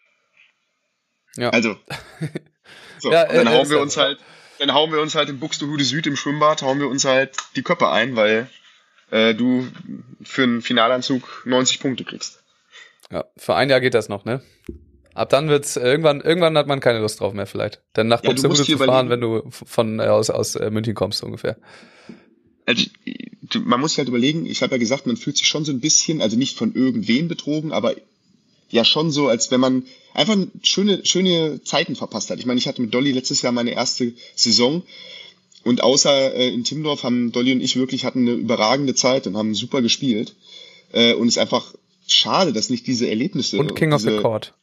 Speaker 1: Ja.
Speaker 3: Also, so,
Speaker 1: Ja,
Speaker 3: und dann
Speaker 1: äh,
Speaker 3: hauen
Speaker 1: ist
Speaker 3: wir
Speaker 1: ja
Speaker 3: uns
Speaker 1: so.
Speaker 3: halt, dann hauen wir uns halt in Buxtehude Süd im Schwimmbad, hauen wir uns halt die Köpfe ein, weil äh, du für einen Finalanzug neunzig Punkte kriegst.
Speaker 1: Ja, für ein Jahr geht das noch, ne? Ab dann wird's, irgendwann, irgendwann hat man keine Lust drauf mehr vielleicht. Denn nach
Speaker 3: Ja, du musst
Speaker 1: Buxtehude
Speaker 3: dir
Speaker 1: zu fahren, wenn
Speaker 3: überlegen-
Speaker 1: du von, äh, aus, aus äh, München kommst, ungefähr.
Speaker 3: Also, du- man muss sich halt überlegen, ich habe ja gesagt, man fühlt sich schon so ein bisschen, also nicht von irgendwem betrogen, aber ja schon so, als wenn man einfach schöne, schöne Zeiten verpasst hat. Ich meine, ich hatte mit Dolly letztes Jahr meine erste Saison und außer äh, in Timmendorf haben Dolly und ich wirklich hatten eine überragende Zeit und haben super gespielt. Äh, und es ist einfach schade, dass nicht diese Erlebnisse...
Speaker 1: Und King of
Speaker 3: diese,
Speaker 1: the Court.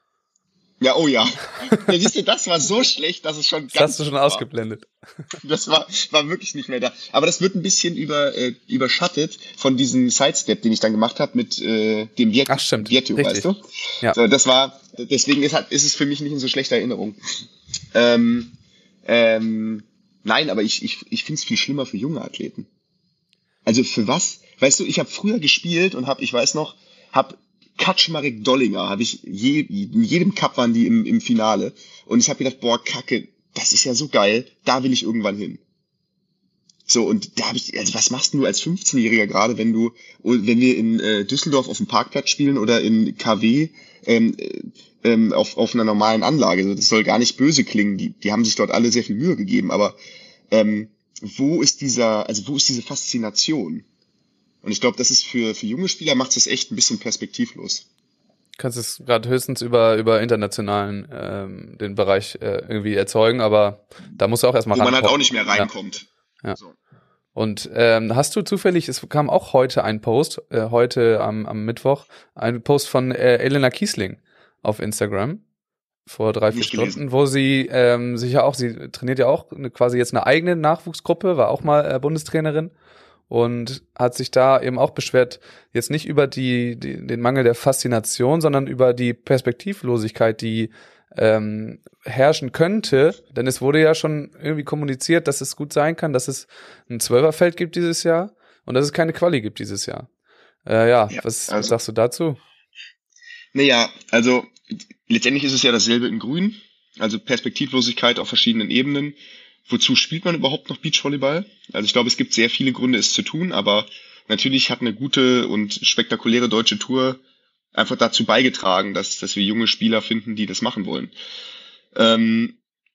Speaker 3: Ja, oh ja. Ja, siehst du, das war so schlecht, dass es schon
Speaker 1: Das
Speaker 3: ganz
Speaker 1: hast du schon
Speaker 3: war.
Speaker 1: ausgeblendet.
Speaker 3: Das war, war wirklich nicht mehr da. Aber das wird ein bisschen über, äh, überschattet von diesem Sidestep, den ich dann gemacht habe mit äh, dem Vietu,
Speaker 1: Ach, stimmt.
Speaker 3: Vietu,
Speaker 1: Richtig.
Speaker 3: weißt du?
Speaker 1: Ja.
Speaker 3: So, das war, deswegen ist, ist es für mich nicht in so schlechter Erinnerung. Ähm, ähm, nein, aber ich, ich, ich finde es viel schlimmer für junge Athleten. Also für was? Weißt du, ich habe früher gespielt und habe, ich weiß noch, habe Kaczmarek Dollinger, habe ich je, in jedem Cup waren die im, im Finale. Und ich habe gedacht, boah, Kacke, das ist ja so geil, da will ich irgendwann hin. So, und da habe ich, also was machst du als fünfzehnjähriger gerade, wenn du, wenn wir in äh, Düsseldorf auf dem Parkplatz spielen oder in K W ähm, ähm, auf, auf einer normalen Anlage? Also das soll gar nicht böse klingen, die, die haben sich dort alle sehr viel Mühe gegeben, aber ähm, wo ist dieser, also wo ist diese Faszination? Und ich glaube, das ist für, für junge Spieler macht es echt ein bisschen perspektivlos.
Speaker 1: Du kannst es gerade höchstens über, über internationalen ähm, den Bereich äh, irgendwie erzeugen, aber da musst du auch erstmal
Speaker 3: Wo man halt
Speaker 1: rankommen.
Speaker 3: auch nicht mehr reinkommt.
Speaker 1: Ja.
Speaker 3: So.
Speaker 1: Und ähm, hast du zufällig, es kam auch heute ein Post, äh, heute am, am Mittwoch, ein Post von äh, Elena Kiesling auf Instagram vor drei, vier
Speaker 3: Nicht
Speaker 1: Stunden,
Speaker 3: gelesen.
Speaker 1: wo sie ähm, sich ja auch, sie trainiert ja auch eine, quasi jetzt eine eigene Nachwuchsgruppe, war auch mal äh, Bundestrainerin und hat sich da eben auch beschwert, jetzt nicht über die, die den Mangel der Faszination, sondern über die Perspektivlosigkeit, die ähm, herrschen könnte, denn es wurde ja schon irgendwie kommuniziert, dass es gut sein kann, dass es ein Zwölferfeld gibt dieses Jahr und dass es keine Quali gibt dieses Jahr. Äh, ja,
Speaker 3: Ja,
Speaker 1: was,
Speaker 3: also-
Speaker 1: was sagst du dazu?
Speaker 3: Naja, also letztendlich ist es ja dasselbe in Grün, also Perspektivlosigkeit auf verschiedenen Ebenen. Wozu spielt man überhaupt noch Beachvolleyball? Also ich glaube, es gibt sehr viele Gründe, es zu tun, aber natürlich hat eine gute und spektakuläre deutsche Tour einfach dazu beigetragen, dass, dass wir junge Spieler finden, die das machen wollen. Ähm,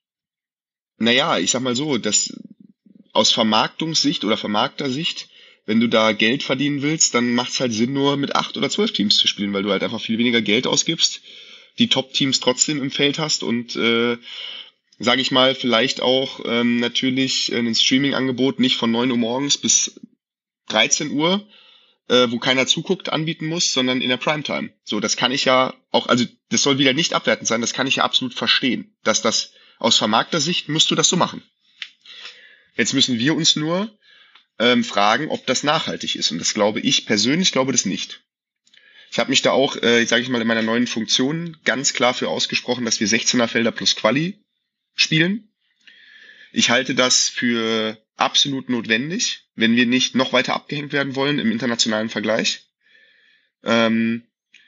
Speaker 3: naja, ich sag mal so, dass aus Vermarktungssicht oder Vermarktersicht, wenn du da Geld verdienen willst, dann macht es halt Sinn, nur mit acht oder zwölf Teams zu spielen, weil du halt einfach viel weniger Geld ausgibst, die Top-Teams trotzdem im Feld hast und äh, sage ich mal, vielleicht auch ähm, natürlich ein Streaming-Angebot nicht von neun Uhr morgens bis dreizehn Uhr, äh, wo keiner zuguckt, anbieten muss, sondern in der Primetime. So, das kann ich ja auch, also das soll wieder nicht abwertend sein, das kann ich ja absolut verstehen, dass das aus Vermarktersicht musst du das so machen. Jetzt müssen wir uns nur ähm, fragen, ob das nachhaltig ist. Und das glaube ich persönlich, glaube das nicht. Ich habe mich da auch, äh, sage ich mal, in meiner neuen Funktion ganz klar für ausgesprochen, dass wir sechzehner Felder plus Quali spielen. Ich halte das für absolut notwendig, wenn wir nicht noch weiter abgehängt werden wollen im internationalen Vergleich. Ähm,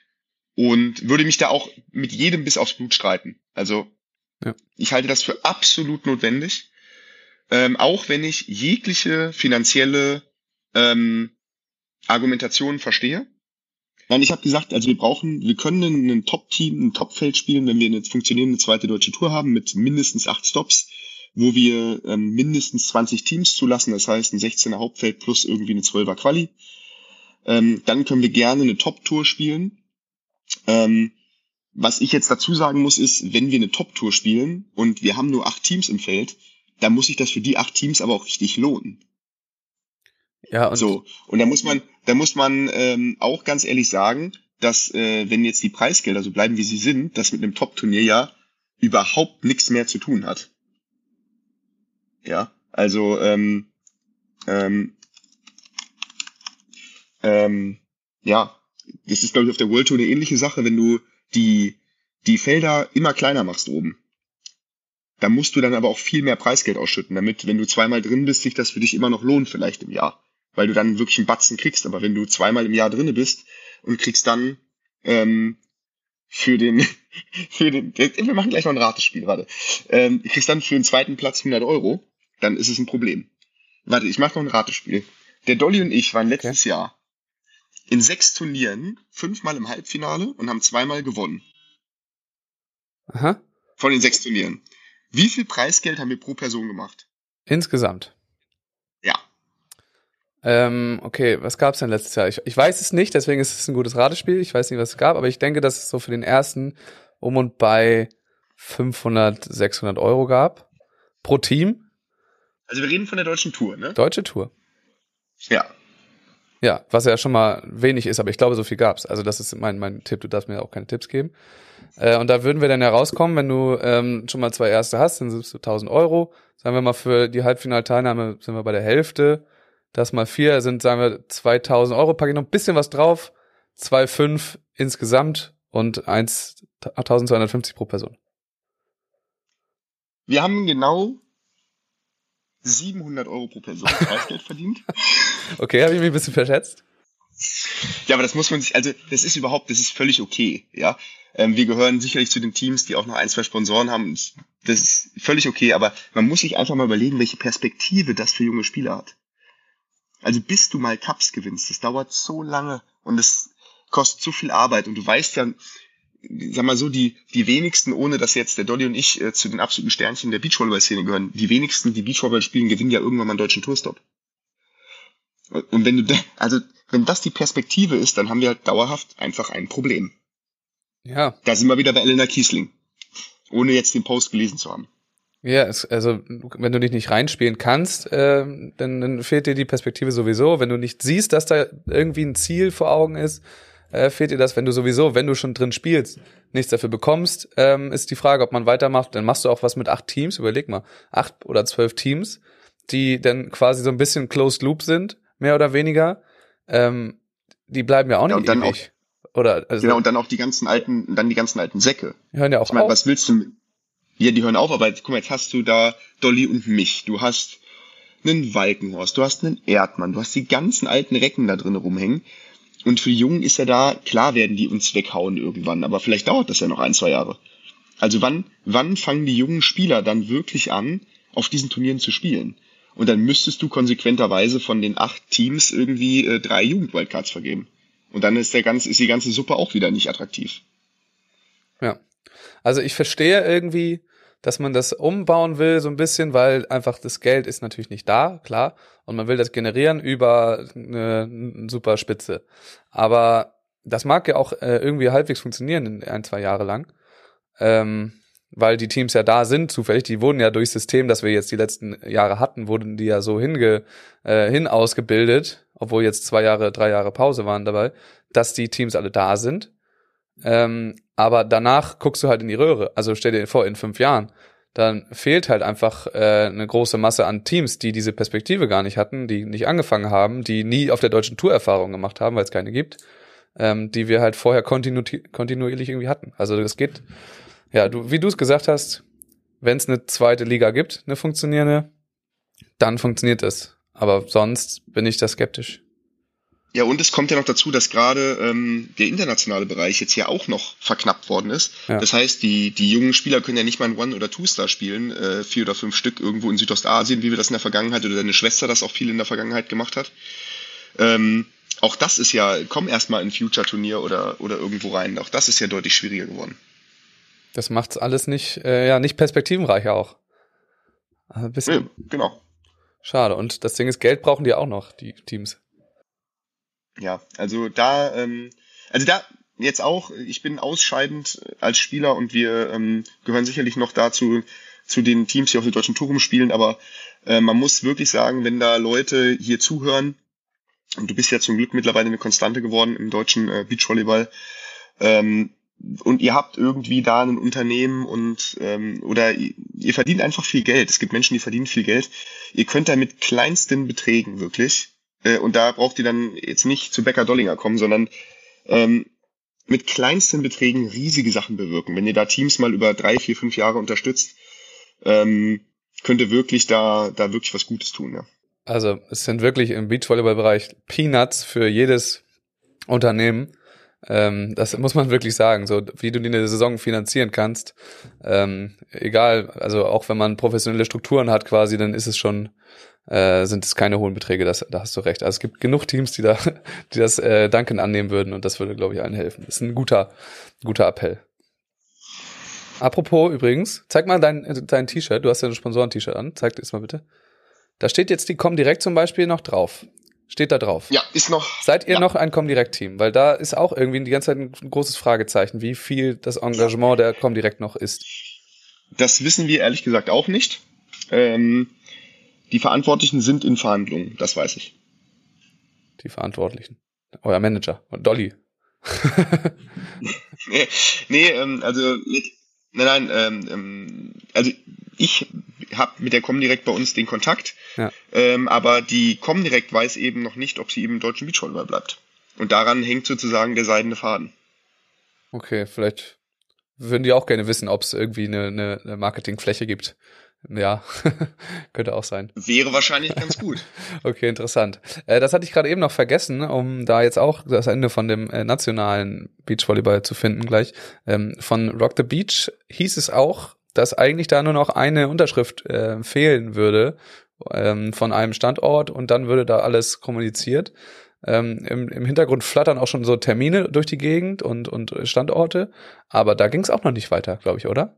Speaker 3: und würde mich da auch mit jedem bis aufs Blut streiten. Also
Speaker 1: Ja.
Speaker 3: ich halte das für absolut notwendig. Ähm, auch wenn ich jegliche finanzielle ähm, Argumentation verstehe. Nein, ich habe gesagt, also wir brauchen, wir können ein Top-Team, ein Top-Feld spielen, wenn wir eine funktionierende zweite deutsche Tour haben mit mindestens acht Stops, wo wir ähm, mindestens zwanzig Teams zulassen, das heißt ein sechzehner Hauptfeld plus irgendwie eine zwölfer Quali. Ähm, dann können wir gerne eine Top-Tour spielen. Ähm, was ich jetzt dazu sagen muss, ist, wenn wir eine Top-Tour spielen und wir haben nur acht Teams im Feld, dann muss sich das für die acht Teams aber auch richtig lohnen.
Speaker 1: Ja, und
Speaker 3: So, und da muss man, da muss man ähm, auch ganz ehrlich sagen, dass äh, wenn jetzt die Preisgelder so bleiben, wie sie sind, das mit einem Top-Turnier ja überhaupt nichts mehr zu tun hat. Ja, also ähm, ähm, ähm, ja, das ist glaube ich auf der World Tour eine ähnliche Sache, wenn du die die Felder immer kleiner machst oben, da musst du dann aber auch viel mehr Preisgeld ausschütten, damit, wenn du zweimal drin bist, sich das für dich immer noch lohnt vielleicht im Jahr, weil du dann wirklich einen Batzen kriegst. Aber wenn du zweimal im Jahr drinne bist und kriegst dann ähm, für den, für den, wir machen gleich noch ein Ratespiel, warte, ähm, du kriegst dann für den zweiten Platz hundert Euro, dann ist es ein Problem. Warte, ich mache noch ein Ratespiel. Der Dolly und ich waren letztes okay. Jahr in sechs Turnieren, fünfmal im Halbfinale und haben zweimal gewonnen.
Speaker 1: Aha.
Speaker 3: Von den sechs Turnieren. Wie viel Preisgeld haben wir pro Person gemacht?
Speaker 1: Insgesamt?
Speaker 3: Ja.
Speaker 1: Ähm, okay, was gab's denn letztes Jahr? Ich, ich weiß es nicht, deswegen ist es ein gutes Ratespiel. Ich weiß nicht, was es gab, aber ich denke, dass es so für den ersten um und bei fünfhundert, sechshundert Euro gab. Pro Team.
Speaker 3: Also wir reden von der deutschen Tour, ne?
Speaker 1: Deutsche Tour.
Speaker 3: Ja.
Speaker 1: Ja, was ja schon mal wenig ist, aber ich glaube, so viel gab's. Also das ist mein mein Tipp, du darfst mir auch keine Tipps geben. Äh, und da würden wir dann ja rauskommen, wenn du ähm, schon mal zwei Erste hast, dann sind es so tausend Euro. Sagen wir mal, für die Halbfinalteilnahme sind wir bei der Hälfte. Das mal vier sind, sagen wir, zweitausend Euro. Packe ich noch ein bisschen was drauf. zwei Komma fünf insgesamt und eintausendzweihundertfünfzig pro Person.
Speaker 3: Wir haben genau siebenhundert Euro pro Person Preisgeld verdient.
Speaker 1: Okay, habe ich mich ein bisschen verschätzt?
Speaker 3: Ja, aber das muss man sich, also das ist überhaupt, das ist völlig okay, ja. Ähm, wir gehören sicherlich zu den Teams, die auch noch ein, zwei Sponsoren haben. Das ist völlig okay, aber man muss sich einfach mal überlegen, welche Perspektive das für junge Spieler hat. Also bis du mal Cups gewinnst, das dauert so lange und es kostet so viel Arbeit und du weißt ja, sag mal so, die die wenigsten, ohne dass jetzt der Dolly und ich äh, zu den absoluten Sternchen der Beachvolleyball-Szene gehören, die wenigsten, die Beachvolleyball spielen, gewinnen ja irgendwann mal einen deutschen Tourstop. Und wenn du, da, also wenn das die Perspektive ist, dann haben wir halt dauerhaft einfach ein Problem.
Speaker 1: Ja.
Speaker 3: Da sind wir wieder bei Elena Kiesling, ohne jetzt den Post gelesen zu haben.
Speaker 1: Ja, es, also wenn du dich nicht reinspielen kannst, äh, dann, dann fehlt dir die Perspektive sowieso. Wenn du nicht siehst, dass da irgendwie ein Ziel vor Augen ist, äh, fehlt dir das. Wenn du sowieso, wenn du schon drin spielst, nichts dafür bekommst, ähm, ist die Frage, ob man weitermacht. Dann machst du auch was mit acht Teams. Überleg mal, acht oder zwölf Teams, die dann quasi so ein bisschen Closed Loop sind, mehr oder weniger. Ähm, die bleiben ja auch nicht
Speaker 3: ja, und dann
Speaker 1: ewig.
Speaker 3: Auch,
Speaker 1: oder also,
Speaker 3: genau, und dann auch die ganzen alten, dann die ganzen alten Säcke.
Speaker 1: Die hören ja auch
Speaker 3: ich meine,
Speaker 1: auf.
Speaker 3: Was willst du mit? Ja, die hören auf, aber guck mal, jetzt hast du da Dolly und mich. Du hast einen Walkenhorst, du hast einen Erdmann, du hast die ganzen alten Recken da drin rumhängen. Und für die Jungen ist ja da, klar werden die uns weghauen irgendwann, aber vielleicht dauert das ja noch ein, zwei Jahre. Also wann, wann fangen die jungen Spieler dann wirklich an, auf diesen Turnieren zu spielen? Und dann müsstest du konsequenterweise von den acht Teams irgendwie äh, drei Jugend-Wildcards vergeben. Und dann ist der ganze, ist die ganze Suppe auch wieder nicht attraktiv.
Speaker 1: Ja. Also ich verstehe irgendwie, dass man das umbauen will so ein bisschen, weil einfach das Geld ist natürlich nicht da, klar, und man will das generieren über eine, eine super Spitze. Aber das mag ja auch äh, irgendwie halbwegs funktionieren in ein, zwei Jahre lang, ähm, weil die Teams ja da sind, zufällig, die wurden ja durchs System, das wir jetzt die letzten Jahre hatten, wurden die ja so hinge, äh, hin ausgebildet, obwohl jetzt zwei Jahre, drei Jahre Pause waren dabei, dass die Teams alle da sind. Ähm, aber danach guckst du halt in die Röhre. Also stell dir vor, in fünf Jahren, dann fehlt halt einfach äh, eine große Masse an Teams, die diese Perspektive gar nicht hatten, die nicht angefangen haben, die nie auf der deutschen Tour Erfahrung gemacht haben, weil es keine gibt, ähm, die wir halt vorher kontinu- kontinuierlich irgendwie hatten. Also das geht, ja, du, wie du es gesagt hast, wenn es eine zweite Liga gibt, eine funktionierende, dann funktioniert es. Aber sonst bin ich da skeptisch.
Speaker 3: Ja, und es kommt ja noch dazu, dass gerade ähm, der internationale Bereich jetzt ja auch noch verknappt worden ist. Ja. Das heißt, die die jungen Spieler können ja nicht mal ein One- oder Two-Star spielen, äh, vier oder fünf Stück irgendwo in Südostasien, wie wir das in der Vergangenheit, oder deine Schwester das auch viel in der Vergangenheit gemacht hat. Ähm, auch das ist ja, komm erst mal in ein Future-Turnier oder oder irgendwo rein. Auch das ist ja deutlich schwieriger geworden.
Speaker 1: Das macht's alles nicht, äh, ja, nicht perspektivenreicher auch. Also ein bisschen.
Speaker 3: Ja, genau.
Speaker 1: Schade. Und das Ding ist, Geld brauchen die auch noch, die Teams.
Speaker 3: Ja, also da, ähm, also da jetzt auch, ich bin ausscheidend als Spieler und wir ähm, gehören sicherlich noch dazu, zu den Teams, die auf der deutschen Tour rumspielen, aber äh, man muss wirklich sagen, wenn da Leute hier zuhören, und du bist ja zum Glück mittlerweile eine Konstante geworden im deutschen äh, Beachvolleyball, ähm, und ihr habt irgendwie da ein Unternehmen und ähm, oder ihr, ihr verdient einfach viel Geld. Es gibt Menschen, die verdienen viel Geld. Ihr könnt da mit kleinsten Beträgen wirklich, äh, und da braucht ihr dann jetzt nicht zu Becker Dollinger kommen, sondern ähm, mit kleinsten Beträgen riesige Sachen bewirken. Wenn ihr da Teams mal über drei, vier, fünf Jahre unterstützt, ähm, könnt ihr wirklich da, da wirklich was Gutes tun, ja.
Speaker 1: Also es sind wirklich im Beachvolleyball-Bereich Peanuts für jedes Unternehmen. Ähm, das muss man wirklich sagen, so wie du die eine Saison finanzieren kannst. Ähm, egal, also auch wenn man professionelle Strukturen hat quasi, dann ist es schon, äh, sind es keine hohen Beträge, das, da hast du recht. Also es gibt genug Teams, die da, die das äh, dankend annehmen würden und das würde, glaube ich, allen helfen. Das ist ein guter, guter Appell. Apropos übrigens, zeig mal dein, dein T-Shirt, du hast ja ein Sponsoren-T-Shirt an, zeig das mal bitte. Da steht jetzt die Comdirect zum Beispiel noch drauf. Steht da drauf.
Speaker 3: Ja, ist noch.
Speaker 1: Seid ihr
Speaker 3: ja.
Speaker 1: noch ein Comdirect-Team? Weil da ist auch irgendwie die ganze Zeit ein großes Fragezeichen, wie viel das Engagement der Comdirect noch ist.
Speaker 3: Das wissen wir ehrlich gesagt auch nicht. Ähm, die Verantwortlichen sind in Verhandlungen, das weiß ich.
Speaker 1: Die Verantwortlichen. Euer Manager. Und Dolly.
Speaker 3: nee, nee ähm, also mit, nein, nein, ähm, ähm, also ich habe mit der Comdirect bei uns den Kontakt,
Speaker 1: ja.
Speaker 3: ähm, aber die Comdirect weiß eben noch nicht, ob sie eben im deutschen Beachvolleyball bleibt. Und daran hängt sozusagen der seidene Faden.
Speaker 1: Okay, vielleicht würden die auch gerne wissen, ob es irgendwie eine, eine, eine Marketingfläche gibt. Ja, könnte auch sein.
Speaker 3: Wäre wahrscheinlich ganz gut.
Speaker 1: Okay, interessant. Äh, das hatte ich gerade eben noch vergessen, um da jetzt auch das Ende von dem äh, nationalen Beachvolleyball zu finden gleich. Ähm, von Rock the Beach hieß es auch, dass eigentlich da nur noch eine Unterschrift äh, fehlen würde ähm, von einem Standort und dann würde da alles kommuniziert. Ähm, im, Im Hintergrund flattern auch schon so Termine durch die Gegend und, und Standorte, aber da ging es auch noch nicht weiter, glaube ich, oder?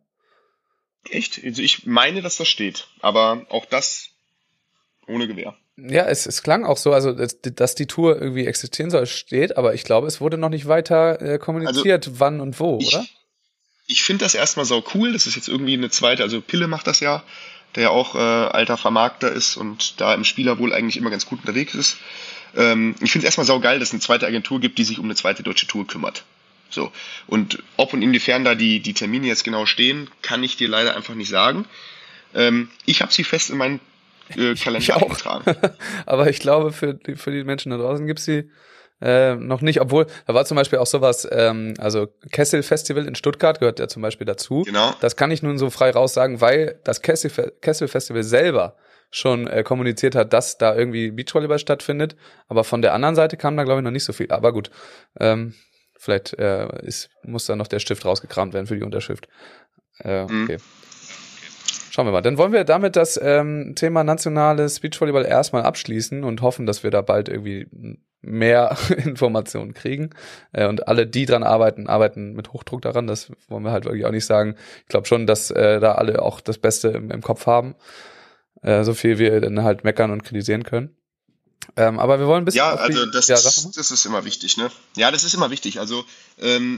Speaker 3: Echt? Also ich meine, dass das steht, aber auch das ohne Gewehr.
Speaker 1: Ja, es, es klang auch so, also dass, dass die Tour irgendwie existieren soll, steht, aber ich glaube, es wurde noch nicht weiter äh, kommuniziert, also, wann und wo,
Speaker 3: ich,
Speaker 1: oder?
Speaker 3: Ich finde das erstmal sau cool, das ist jetzt irgendwie eine zweite, also Pille macht das ja, der ja auch äh, alter Vermarkter ist und da im Spieler wohl eigentlich immer ganz gut unterwegs ist. Ähm, ich finde es erstmal sau geil, dass es eine zweite Agentur gibt, die sich um eine zweite deutsche Tour kümmert. So. Und ob und inwiefern da die, die Termine jetzt genau stehen, kann ich dir leider einfach nicht sagen. Ähm, ich habe sie fest in meinen äh, Kalender eingetragen.
Speaker 1: Aber ich glaube, für die, für die Menschen da draußen gibt's sie äh, noch nicht. Obwohl, da war zum Beispiel auch sowas, ähm, also Kessel Festival in Stuttgart gehört ja zum Beispiel dazu.
Speaker 3: Genau.
Speaker 1: Das kann ich nun so frei raus sagen, weil das Kessel, Kessel Festival selber schon äh, kommuniziert hat, dass da irgendwie Beachvolleyball stattfindet. Aber von der anderen Seite kam da, glaube ich, noch nicht so viel. Aber gut, ähm, vielleicht äh, ist, muss da noch der Stift rausgekramt werden für die Unterschrift. Äh, okay. Mhm. Schauen wir mal. Dann wollen wir damit das ähm, Thema nationales Beachvolleyball erstmal abschließen und hoffen, dass wir da bald irgendwie mehr Informationen kriegen. Äh, und alle, die dran arbeiten, arbeiten mit Hochdruck daran. Das wollen wir halt wirklich auch nicht sagen. Ich glaube schon, dass äh, da alle auch das Beste im, im Kopf haben. Äh, so viel wir dann halt meckern und kritisieren können. Ähm, aber wir wollen ein bisschen.
Speaker 3: Ja,
Speaker 1: auf
Speaker 3: also
Speaker 1: die,
Speaker 3: das,
Speaker 1: ja,
Speaker 3: ist, das ist immer wichtig, ne? Ja, das ist immer wichtig. Also ähm,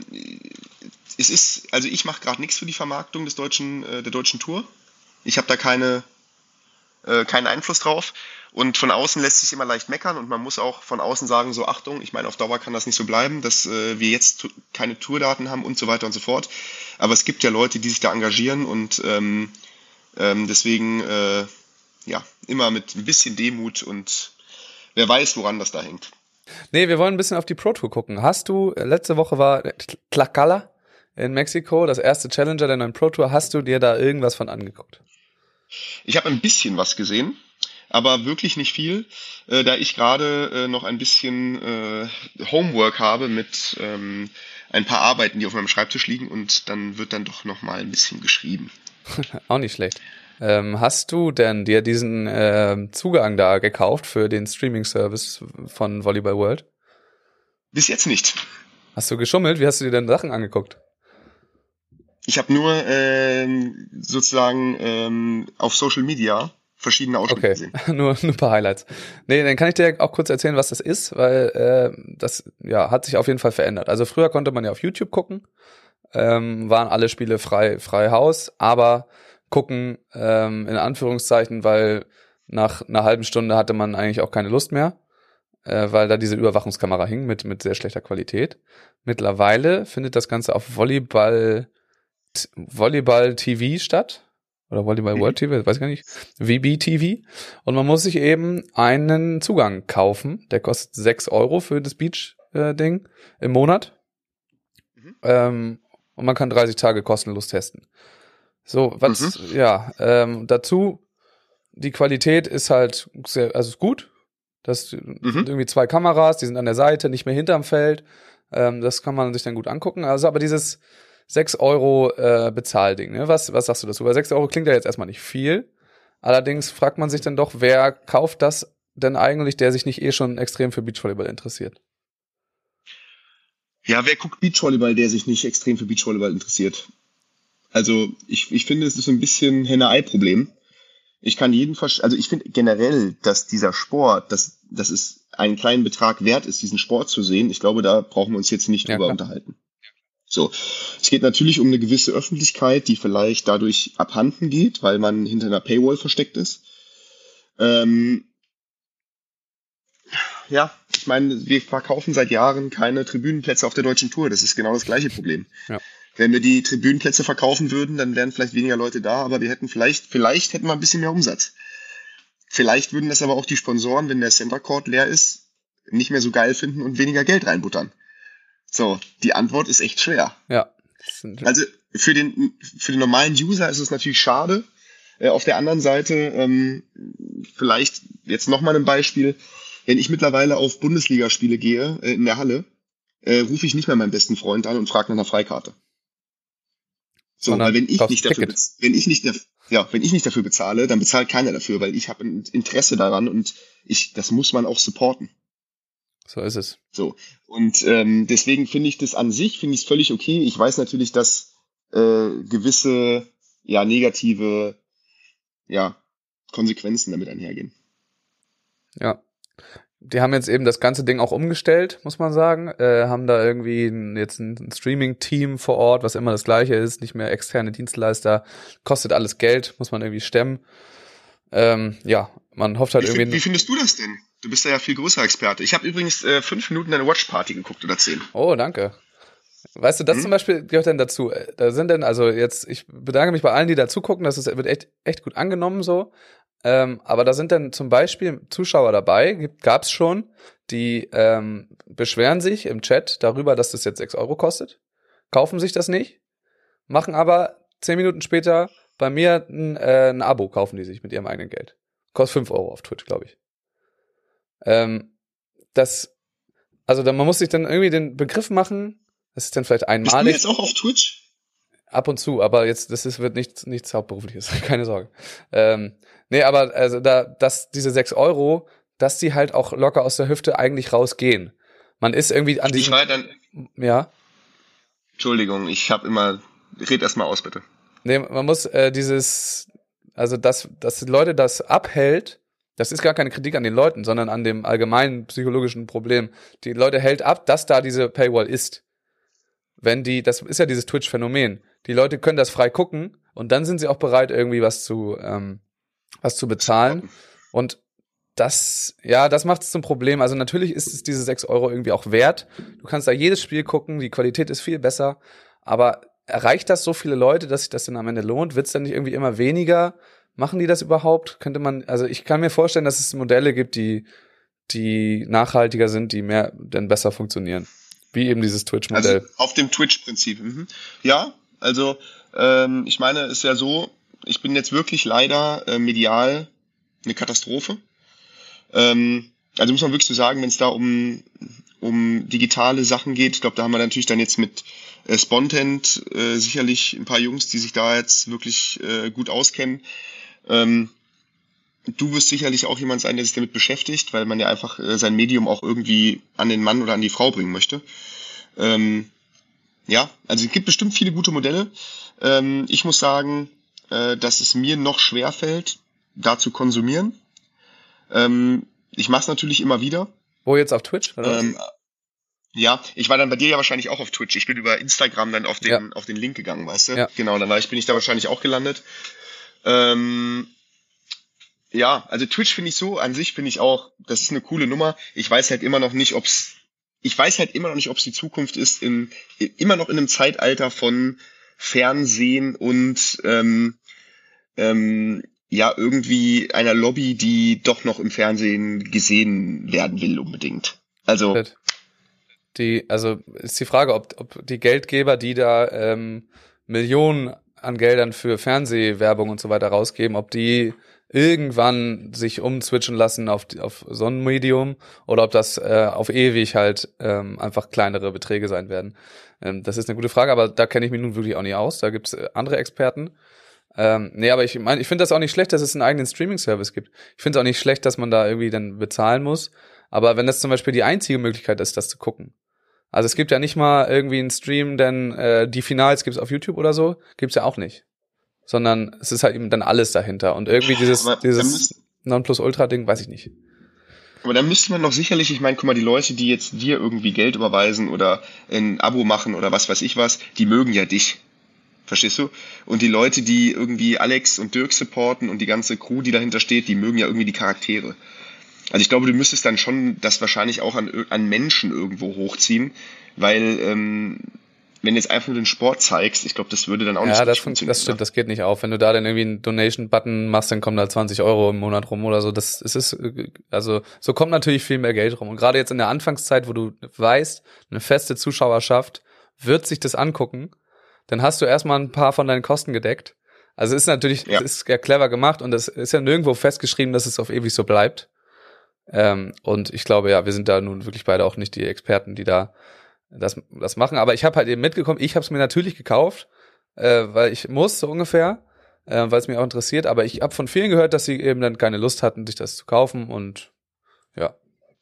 Speaker 3: es ist, also ich mache gerade nichts für die Vermarktung des deutschen, äh, der deutschen Tour. Ich habe da keine, äh, keinen Einfluss drauf. Und von außen lässt sich immer leicht meckern und man muss auch von außen sagen, so Achtung, ich meine, auf Dauer kann das nicht so bleiben, dass äh, wir jetzt keine Tourdaten haben und so weiter und so fort. Aber es gibt ja Leute, die sich da engagieren und ähm, ähm, deswegen äh, ja, immer mit ein bisschen Demut und wer weiß, woran das da hängt.
Speaker 1: Nee, wir wollen ein bisschen auf die Pro Tour gucken. Hast du, letzte Woche war Tlaxcala in Mexiko, das erste Challenger der neuen Pro Tour. Hast du dir da irgendwas von angeguckt?
Speaker 3: Ich habe ein bisschen was gesehen, aber wirklich nicht viel, äh, da ich gerade äh, noch ein bisschen äh, Homework habe mit ähm, ein paar Arbeiten, die auf meinem Schreibtisch liegen und dann wird dann doch noch mal ein bisschen geschrieben.
Speaker 1: Auch nicht schlecht. Ähm, hast du denn dir diesen äh, Zugang da gekauft für den Streaming-Service von Volleyball World?
Speaker 3: Bis jetzt nicht.
Speaker 1: Hast du geschummelt? Wie hast du dir denn Sachen angeguckt?
Speaker 3: Ich habe nur ähm, sozusagen ähm, auf Social Media verschiedene Ausschnitte
Speaker 1: okay.
Speaker 3: gesehen.
Speaker 1: nur, nur ein paar Highlights. Nee, dann kann ich dir auch kurz erzählen, was das ist, weil äh, das ja hat sich auf jeden Fall verändert. Also früher konnte man ja auf YouTube gucken, ähm, waren alle Spiele frei, frei Haus, aber gucken ähm, in Anführungszeichen, weil nach einer halben Stunde hatte man eigentlich auch keine Lust mehr, äh, weil da diese Überwachungskamera hing mit mit sehr schlechter Qualität. Mittlerweile findet das Ganze auf Volleyball Volleyball T V statt oder Volleyball World T V, weiß ich gar nicht, V B T V und man muss sich eben einen Zugang kaufen, der kostet sechs Euro für das Beach-Ding äh, im Monat ähm, und man kann dreißig Tage kostenlos testen. So, was, mhm. ja, ähm, dazu, die Qualität ist halt sehr, also ist gut. Das mhm. sind irgendwie zwei Kameras, die sind an der Seite, nicht mehr hinterm Feld. Ähm, das kann man sich dann gut angucken. Also, aber dieses sechs Euro äh, Bezahlding, ne? Was, was sagst du dazu? Weil sechs Euro klingt ja jetzt erstmal nicht viel. Allerdings fragt man sich dann doch, wer kauft das denn eigentlich, der sich nicht eh schon extrem für Beachvolleyball interessiert?
Speaker 3: Ja, wer guckt Beachvolleyball, der sich nicht extrem für Beachvolleyball interessiert? Also ich, ich finde, es ist ein bisschen Henne-Ei-Problem. Ich kann jeden verstehen, also ich finde generell, dass dieser Sport, dass, dass es einen kleinen Betrag wert ist, diesen Sport zu sehen. Ich glaube, da brauchen wir uns jetzt nicht drüber ja, unterhalten. So, es geht natürlich um eine gewisse Öffentlichkeit, die vielleicht dadurch abhanden geht, weil man hinter einer Paywall versteckt ist. Ähm, ja, ich meine, wir verkaufen seit Jahren keine Tribünenplätze auf der deutschen Tour. Das ist genau das gleiche Problem. Ja. Wenn wir die Tribünenplätze verkaufen würden, dann wären vielleicht weniger Leute da, aber wir hätten vielleicht, vielleicht hätten wir ein bisschen mehr Umsatz. Vielleicht würden das aber auch die Sponsoren, wenn der Center Court leer ist, nicht mehr so geil finden und weniger Geld reinbuttern. So, die Antwort ist echt schwer.
Speaker 1: Ja.
Speaker 3: Also für den für den normalen User ist es natürlich schade. Äh, auf der anderen Seite, ähm, vielleicht jetzt nochmal ein Beispiel, wenn ich mittlerweile auf Bundesligaspiele gehe, äh, in der Halle, äh, rufe ich nicht mehr meinen besten Freund an und frage nach einer Freikarte. So, weil wenn ich nicht dafür bez- wenn ich nicht daf- ja, wenn ich nicht dafür bezahle, dann bezahlt keiner dafür, weil ich habe ein Interesse daran und ich das muss man auch supporten.
Speaker 1: So ist es.
Speaker 3: So, und ähm, deswegen finde ich das an sich, finde ich es völlig okay. Ich weiß natürlich, dass äh, gewisse, ja, negative, ja, Konsequenzen damit einhergehen.
Speaker 1: Ja, die haben jetzt eben das ganze Ding auch umgestellt, muss man sagen. Äh, haben da irgendwie ein, jetzt ein Streaming-Team vor Ort, was immer das Gleiche ist, nicht mehr externe Dienstleister. Kostet alles Geld, muss man irgendwie stemmen. Ähm, ja, man hofft halt
Speaker 3: wie,
Speaker 1: irgendwie...
Speaker 3: Wie findest du das denn? Du bist da ja viel größer Experte. Ich habe übrigens äh, fünf Minuten eine Watchparty geguckt oder zehn.
Speaker 1: Oh, danke. Weißt du, das hm? zum Beispiel gehört dann dazu. Da sind dann, also jetzt, ich bedanke mich bei allen, die da zugucken, das ist, wird echt, echt gut angenommen so. Ähm, aber da sind dann zum Beispiel Zuschauer dabei, gab es schon, die ähm, beschweren sich im Chat darüber, dass das jetzt sechs Euro kostet, kaufen sich das nicht, machen aber zehn Minuten später bei mir ein, äh, ein Abo, kaufen die sich mit ihrem eigenen Geld. Kostet fünf Euro auf Twitch, glaube ich. Ähm, das, also da, man muss sich dann irgendwie den Begriff machen, das ist dann vielleicht einmalig.
Speaker 3: Bist du jetzt auch auf Twitch?
Speaker 1: Ab und zu, aber jetzt, das ist, wird nichts, nichts Hauptberufliches, keine Sorge. Ähm, nee, aber also da, dass diese sechs Euro, dass die halt auch locker aus der Hüfte eigentlich rausgehen. Man ist irgendwie an diesem...
Speaker 3: Ich war dann...
Speaker 1: Ja?
Speaker 3: Entschuldigung, ich habe immer... Red erst mal aus, bitte.
Speaker 1: Nee, man muss äh, dieses... Also, dass, dass die Leute das abhält, das ist gar keine Kritik an den Leuten, sondern an dem allgemeinen psychologischen Problem. Die Leute hält ab, dass da diese Paywall ist. Wenn die, das ist ja dieses Twitch-Phänomen. Die Leute können das frei gucken und dann sind sie auch bereit, irgendwie was zu, ähm, was zu bezahlen. Und das, ja, das macht es zum Problem. Also natürlich ist es diese sechs Euro irgendwie auch wert. Du kannst da jedes Spiel gucken, die Qualität ist viel besser. Aber erreicht das so viele Leute, dass sich das dann am Ende lohnt? Wird es dann nicht irgendwie immer weniger? Machen die das überhaupt? Könnte man, also ich kann mir vorstellen, dass es Modelle gibt, die, die nachhaltiger sind, die mehr, dann besser funktionieren. Wie eben dieses Twitch-Modell.
Speaker 3: Also auf dem Twitch-Prinzip. Mhm. Ja, also ähm, ich meine, es ist ja so, ich bin jetzt wirklich leider äh, medial eine Katastrophe. Ähm, also muss man wirklich so sagen, wenn es da um, um digitale Sachen geht, ich glaube, da haben wir natürlich dann jetzt mit äh, Spontent äh, sicherlich ein paar Jungs, die sich da jetzt wirklich äh, gut auskennen. Ähm, du wirst sicherlich auch jemand sein, der sich damit beschäftigt, weil man ja einfach äh, sein Medium auch irgendwie an den Mann oder an die Frau bringen möchte. Ähm, ja, also es gibt bestimmt viele gute Modelle. Ähm, ich muss sagen, äh, dass es mir noch schwerfällt, da zu konsumieren. Ähm, ich mache es natürlich immer wieder.
Speaker 1: Wo jetzt auf Twitch? Oder?
Speaker 3: Ähm, ja, ich war dann bei dir ja wahrscheinlich auch auf Twitch. Ich bin über Instagram dann auf den, ja. auf den Link gegangen, weißt du?
Speaker 1: Ja.
Speaker 3: Genau, dann war ich, bin ich da wahrscheinlich auch gelandet. Ähm, ja, also Twitch finde ich so, an sich finde ich auch, das ist eine coole Nummer. Ich weiß halt immer noch nicht, ob's, ich weiß halt immer noch nicht, ob es die Zukunft ist, in, immer noch in einem Zeitalter von Fernsehen und ähm, ähm, ja, irgendwie einer Lobby, die doch noch im Fernsehen gesehen werden will unbedingt. Also
Speaker 1: die, also ist die Frage, ob, ob die Geldgeber, die da ähm, Millionen an Geldern für Fernsehwerbung und so weiter rausgeben, ob die irgendwann sich umswitchen lassen auf, die, auf so ein Medium oder ob das äh, auf ewig halt ähm, einfach kleinere Beträge sein werden. Ähm, das ist eine gute Frage, aber da kenne ich mich nun wirklich auch nicht aus. Da gibt's äh, andere Experten. Ähm, nee, aber ich meine, ich finde das auch nicht schlecht, dass es einen eigenen Streaming-Service gibt. Ich finde es auch nicht schlecht, dass man da irgendwie dann bezahlen muss. Aber wenn das zum Beispiel die einzige Möglichkeit ist, das zu gucken. Also es gibt ja nicht mal irgendwie einen Stream, denn äh, die Finals gibt's auf YouTube oder so, gibt's ja auch nicht. Sondern es ist halt eben dann alles dahinter. Und irgendwie dieses,
Speaker 3: Aber
Speaker 1: dieses Nonplusultra-Ding, weiß ich nicht.
Speaker 3: Aber da müsste man doch sicherlich, ich meine, guck mal, die Leute, die jetzt dir irgendwie Geld überweisen oder ein Abo machen oder was weiß ich was, die mögen ja dich. Verstehst du? Und die Leute, die irgendwie Alex und Dirk supporten und die ganze Crew, die dahinter steht, die mögen ja irgendwie die Charaktere. Also ich glaube, du müsstest dann schon das wahrscheinlich auch an, an Menschen irgendwo hochziehen, weil ähm, wenn du jetzt einfach nur den Sport zeigst, ich glaube, das würde dann auch nicht
Speaker 1: Ja,
Speaker 3: so
Speaker 1: das,
Speaker 3: funktionieren.
Speaker 1: das stimmt, das geht nicht auf. Wenn du da dann irgendwie einen Donation-Button machst, dann kommen da zwanzig Euro im Monat rum oder so. Das es ist, also so kommt natürlich viel mehr Geld rum. Und gerade jetzt in der Anfangszeit, wo du weißt, eine feste Zuschauerschaft wird sich das angucken, dann hast du erstmal ein paar von deinen Kosten gedeckt. Also ist natürlich,
Speaker 3: Ja.
Speaker 1: es ist ja clever gemacht und es ist ja nirgendwo festgeschrieben, dass es auf ewig so bleibt. Ähm, und ich glaube, ja, wir sind da nun wirklich beide auch nicht die Experten, die da das, das machen. Aber ich habe halt eben mitgekommen, ich habe es mir natürlich gekauft, äh, weil ich muss, so ungefähr, äh, weil es mich auch interessiert. Aber ich habe von vielen gehört, dass sie eben dann keine Lust hatten, sich das zu kaufen. Und ja.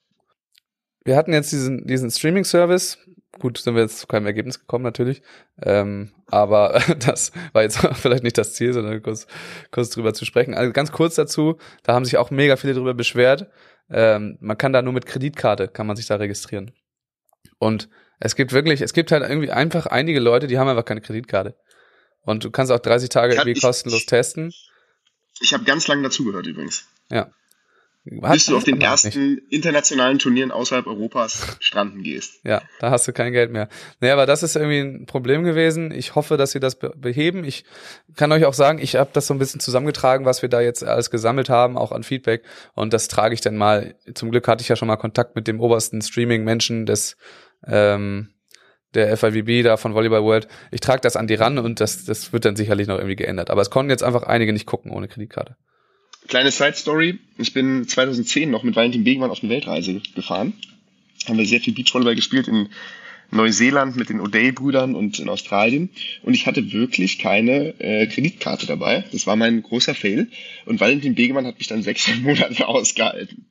Speaker 1: Wir hatten jetzt diesen, diesen Streaming-Service. Gut, sind wir jetzt zu keinem Ergebnis gekommen, natürlich. Ähm, aber das war jetzt vielleicht nicht das Ziel, sondern kurz, kurz drüber zu sprechen. Also ganz kurz dazu, da haben sich auch mega viele drüber beschwert. Ähm, man kann da nur mit Kreditkarte, kann man sich da registrieren. Und es gibt wirklich, es gibt halt irgendwie einfach einige Leute, die haben einfach keine Kreditkarte. Und du kannst auch dreißig Tage
Speaker 3: Ich hab-
Speaker 1: irgendwie
Speaker 3: ich-
Speaker 1: kostenlos testen.
Speaker 3: Ich habe ganz lange dazugehört übrigens.
Speaker 1: Ja.
Speaker 3: Bis du auf den
Speaker 1: Hat man
Speaker 3: ersten internationalen Turnieren außerhalb Europas stranden gehst.
Speaker 1: Ja, da hast du kein Geld mehr. Nee, aber das ist irgendwie ein Problem gewesen. Ich hoffe, dass sie das be- beheben. Ich kann euch auch sagen, ich habe das so ein bisschen zusammengetragen, was wir da jetzt alles gesammelt haben, auch an Feedback. Und das trage ich dann mal. Zum Glück hatte ich ja schon mal Kontakt mit dem obersten Streaming-Menschen des ähm, der F I V B da von Volleyball World. Ich trage das an die ran und das das wird dann sicherlich noch irgendwie geändert. Aber es konnten jetzt einfach einige nicht gucken ohne Kreditkarte.
Speaker 3: Kleine Side-Story. Ich bin zweitausendzehn noch mit Valentin Begemann auf eine Weltreise gefahren. Haben wir sehr viel Beachvolleyball gespielt in Neuseeland mit den O'Day-Brüdern und in Australien. Und ich hatte wirklich keine äh, Kreditkarte dabei. Das war mein großer Fail. Und Valentin Begemann hat mich dann sechs Monate ausgehalten.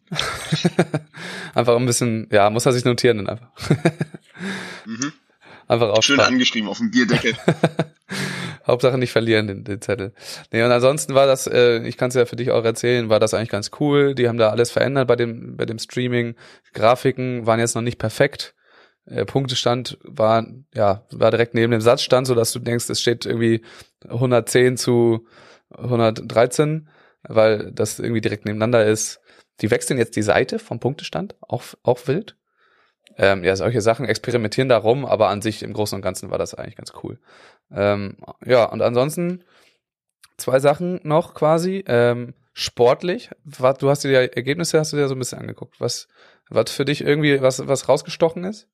Speaker 1: Einfach ein bisschen, ja, muss er sich notieren dann einfach.
Speaker 3: Mhm.
Speaker 1: Einfach
Speaker 3: Schön
Speaker 1: aufsparen.
Speaker 3: angeschrieben auf dem Bierdeckel.
Speaker 1: Hauptsache nicht verlieren den, den Zettel. Nee, und ansonsten war das, äh, ich kann es ja für dich auch erzählen, war das eigentlich ganz cool. Die haben da alles verändert bei dem bei dem Streaming. Grafiken waren jetzt noch nicht perfekt. Äh, Punktestand war ja war direkt neben dem Satzstand, so dass du denkst, es steht irgendwie hundertzehn zu hundertdreizehn, weil das irgendwie direkt nebeneinander ist. Die wechseln jetzt die Seite vom Punktestand, auch auch wild. Ähm, ja, solche Sachen experimentieren da rum, aber an sich im Großen und Ganzen war das eigentlich ganz cool. Ähm, ja, und ansonsten zwei Sachen noch quasi. Ähm, sportlich, was, du hast dir die Ergebnisse, hast du dir so ein bisschen angeguckt. Was, was für dich irgendwie, was, was rausgestochen ist?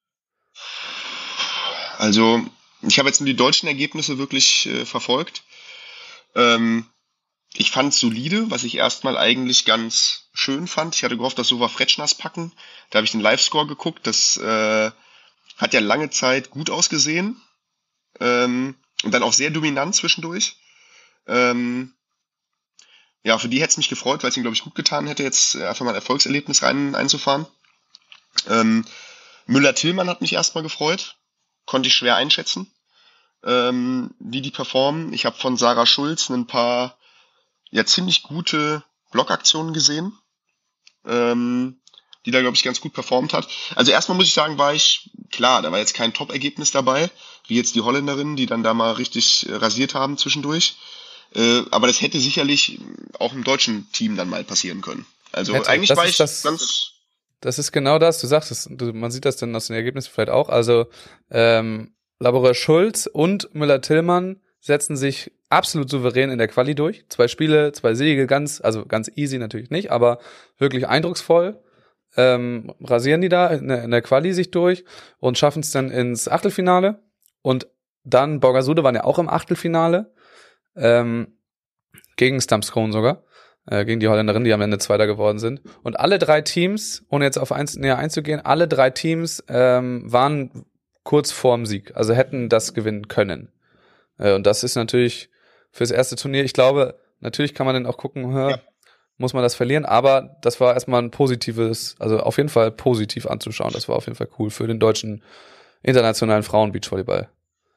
Speaker 3: Also, ich habe jetzt nur die deutschen Ergebnisse wirklich äh, verfolgt. Ähm, ich fand es solide, was ich erstmal eigentlich ganz schön fand. Ich hatte gehofft, dass Sova Fretschners packen. Da habe ich den Live-Score geguckt. Das äh, hat ja lange Zeit gut ausgesehen. Ähm, und dann auch sehr dominant zwischendurch. Ähm, ja, für die hätte es mich gefreut, weil es ihm, glaube ich, gut getan hätte, jetzt einfach mal ein Erfolgserlebnis rein einzufahren. Ähm, Müller-Tillmann hat mich erstmal gefreut. Konnte ich schwer einschätzen, ähm, wie die performen. Ich habe von Sarah Schulz ein paar ja ziemlich gute Blockaktionen gesehen, ähm, die da, glaube ich, ganz gut performt hat. Also erstmal muss ich sagen, war ich, klar, da war jetzt kein Top-Ergebnis dabei, wie jetzt die Holländerinnen, die dann da mal richtig äh, rasiert haben zwischendurch. Äh, aber das hätte sicherlich auch im deutschen Team dann mal passieren können. Also
Speaker 1: Hätte,
Speaker 3: eigentlich
Speaker 1: das
Speaker 3: war
Speaker 1: ist
Speaker 3: ich
Speaker 1: das-
Speaker 3: ganz...
Speaker 1: Das ist genau das, du sagst es, du, man sieht das dann aus den Ergebnissen vielleicht auch. Also ähm, Laborer Schulz und Müller-Tillmann setzen sich absolut souverän in der Quali durch. Zwei Spiele, zwei Siege, ganz, also ganz easy natürlich nicht, aber wirklich eindrucksvoll. ähm, rasieren die da in, in der Quali sich durch und schaffen es dann ins Achtelfinale. Und dann Borgasude waren ja auch im Achtelfinale, ähm, gegen Stamskron sogar, äh, gegen die Holländerin, die am Ende Zweiter geworden sind. Und alle drei Teams, ohne jetzt auf eins näher einzugehen, alle drei Teams ähm, waren kurz vorm Sieg, also hätten das gewinnen können. Äh, und das ist natürlich fürs erste Turnier, ich glaube, natürlich kann man dann auch gucken, hör, ja. muss man das verlieren, aber das war erstmal ein positives, also auf jeden Fall positiv anzuschauen. Das war auf jeden Fall cool für den deutschen internationalen Frauen-Beachvolleyball.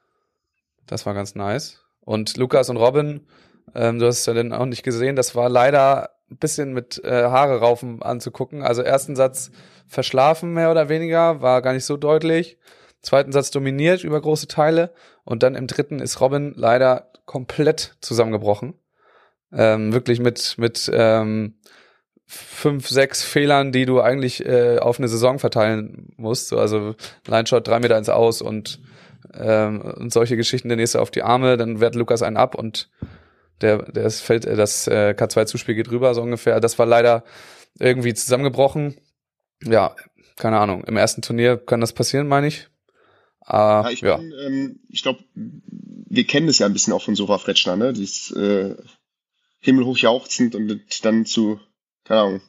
Speaker 1: Das war ganz nice. Und Lukas und Robin, ähm, du hast es ja dann auch nicht gesehen, das war leider ein bisschen mit äh, Haare raufen anzugucken. Also ersten Satz verschlafen mehr oder weniger, war gar nicht so deutlich. Zweiten Satz dominiert über große Teile. Und dann im dritten ist Robin leider komplett zusammengebrochen. Ähm, wirklich mit mit ähm, fünf, sechs Fehlern, die du eigentlich äh, auf eine Saison verteilen musst. So, also Line-Shot drei Meter ins Aus und ähm, und solche Geschichten, der nächste auf die Arme, dann wehrt Lukas einen ab und der der es fällt das äh, K zwei Zuspiel geht rüber so ungefähr. Das war leider irgendwie zusammengebrochen. Ja, keine Ahnung. Im ersten Turnier kann das passieren, meine ich. Äh,
Speaker 3: ja, ich,
Speaker 1: ja.
Speaker 3: bin, ähm, ich glaube, wir kennen das ja ein bisschen auch von Sora Fretschner, ne? Dieses äh, himmelhoch jauchzend und dann zu, keine Ahnung,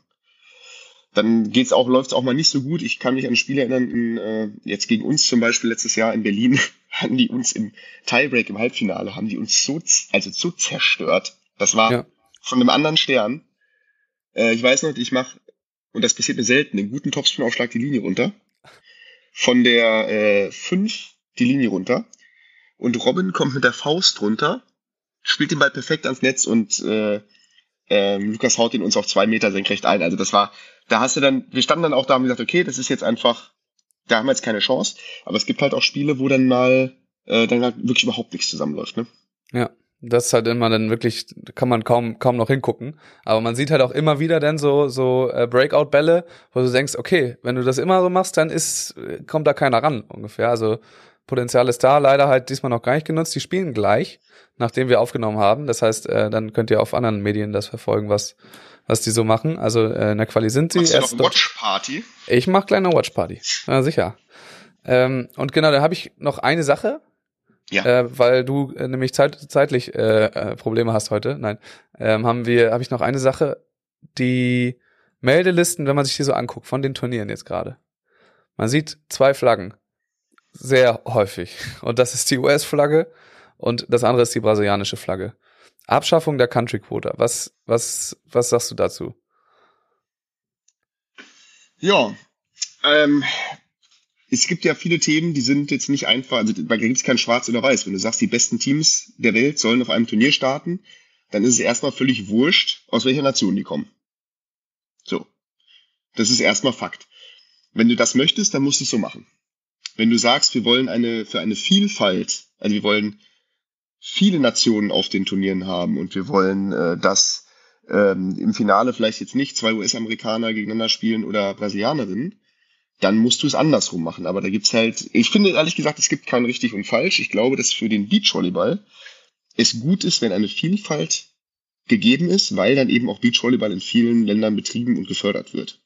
Speaker 3: dann geht's auch, läuft's auch mal nicht so gut. Ich kann mich an ein Spiel erinnern, in, äh, jetzt gegen uns zum Beispiel letztes Jahr in Berlin, haben die uns im Tiebreak im Halbfinale, haben die uns so, also so zerstört. Das war ja. von einem anderen Stern. Äh, ich weiß noch, ich mache, und das passiert mir selten, einen guten Topspin-Aufschlag die Linie runter. Von der äh, fünf die Linie runter. Und Robin kommt mit der Faust runter, spielt den Ball perfekt ans Netz und äh, äh, Lukas haut ihn uns auf zwei Meter senkrecht ein. Also das war, da hast du dann, wir standen dann auch da und gesagt, okay, das ist jetzt einfach, da haben wir jetzt keine Chance. Aber es gibt halt auch Spiele, wo dann mal äh, dann halt wirklich überhaupt nichts zusammenläuft, ne?
Speaker 1: Ja, das ist halt immer dann wirklich, kann man kaum kaum noch hingucken. Aber man sieht halt auch immer wieder dann so so äh, Breakout-Bälle, wo du denkst, okay, wenn du das immer so machst, dann ist kommt da keiner ran ungefähr. Also Potenzial ist da, leider halt diesmal noch gar nicht genutzt. Die spielen gleich, nachdem wir aufgenommen haben. Das heißt, äh, dann könnt ihr auf anderen Medien das verfolgen, was was die so machen. Also äh, in der Quali sind sie.
Speaker 3: Machst du noch Watch-Party?
Speaker 1: Ich mach kleine Watch-Party. Ja, sicher. Ähm, und genau, da habe ich noch eine Sache, ja. äh, weil du äh, nämlich zeit, zeitlich äh, äh, Probleme hast heute. Nein, ähm, haben wir, habe ich noch eine Sache, die Meldelisten, wenn man sich die so anguckt, von den Turnieren jetzt gerade. Man sieht zwei Flaggen. Sehr häufig. Und das ist die U S-Flagge und das andere ist die brasilianische Flagge. Abschaffung der Country Quota. Was, was, was sagst du dazu?
Speaker 3: Ja, ähm, es gibt ja viele Themen, die sind jetzt nicht einfach, also da gibt es kein Schwarz oder Weiß. Wenn du sagst, die besten Teams der Welt sollen auf einem Turnier starten, dann ist es erstmal völlig wurscht, aus welcher Nation die kommen. So. Das ist erstmal Fakt. Wenn du das möchtest, dann musst du es so machen. Wenn du sagst, wir wollen eine für eine Vielfalt, also wir wollen viele Nationen auf den Turnieren haben und wir wollen, äh, dass ähm, im Finale vielleicht jetzt nicht zwei U S-Amerikaner gegeneinander spielen oder Brasilianerinnen, dann musst du es andersrum machen. Aber da gibt's halt, ich finde ehrlich gesagt, es gibt kein richtig und falsch. Ich glaube, dass für den Beachvolleyball es gut ist, wenn eine Vielfalt gegeben ist, weil dann eben auch Beachvolleyball in vielen Ländern betrieben und gefördert wird.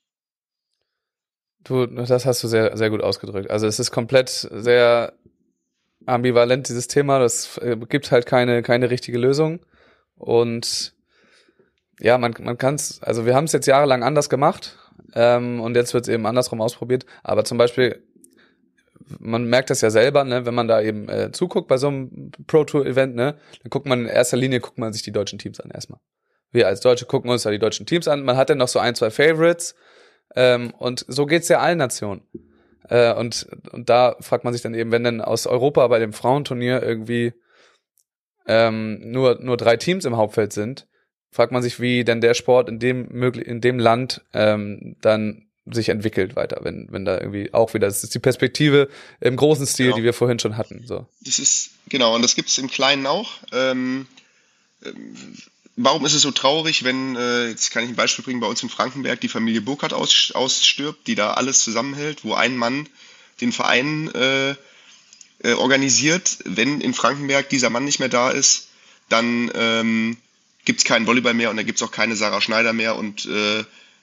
Speaker 1: Du, das hast du sehr, sehr gut ausgedrückt. Also es ist komplett sehr ambivalent, dieses Thema. Das äh, gibt halt keine, keine richtige Lösung. Und ja, man, man kann es, also wir haben es jetzt jahrelang anders gemacht ähm, und jetzt wird es eben andersrum ausprobiert. Aber zum Beispiel, man merkt das ja selber, ne, wenn man da eben äh, zuguckt bei so einem Pro-Tour-Event, ne, dann guckt man in erster Linie, guckt man sich die deutschen Teams an erstmal. Wir als Deutsche gucken uns da die deutschen Teams an. Man hat dann noch so ein, zwei Favorites. Ähm, und so geht's ja allen Nationen. Äh, und, und da fragt man sich dann eben, wenn denn aus Europa bei dem Frauenturnier irgendwie ähm, nur, nur drei Teams im Hauptfeld sind, fragt man sich, wie denn der Sport in dem möglich, in dem Land ähm, dann sich entwickelt weiter, wenn, wenn da irgendwie auch wieder, das ist die Perspektive im großen Stil, genau, die wir vorhin schon hatten. So.
Speaker 3: Das ist, genau, und das gibt's im Kleinen auch. Ähm, ähm, Warum ist es so traurig, wenn, äh, jetzt kann ich ein Beispiel bringen, bei uns in Frankenberg die Familie Burkhardt aus, ausstirbt, die da alles zusammenhält, wo ein Mann den Verein äh, äh, organisiert. Wenn in Frankenberg dieser Mann nicht mehr da ist, dann ähm, gibt es keinen Volleyball mehr und da gibt es auch keine Sarah Schneider mehr und äh,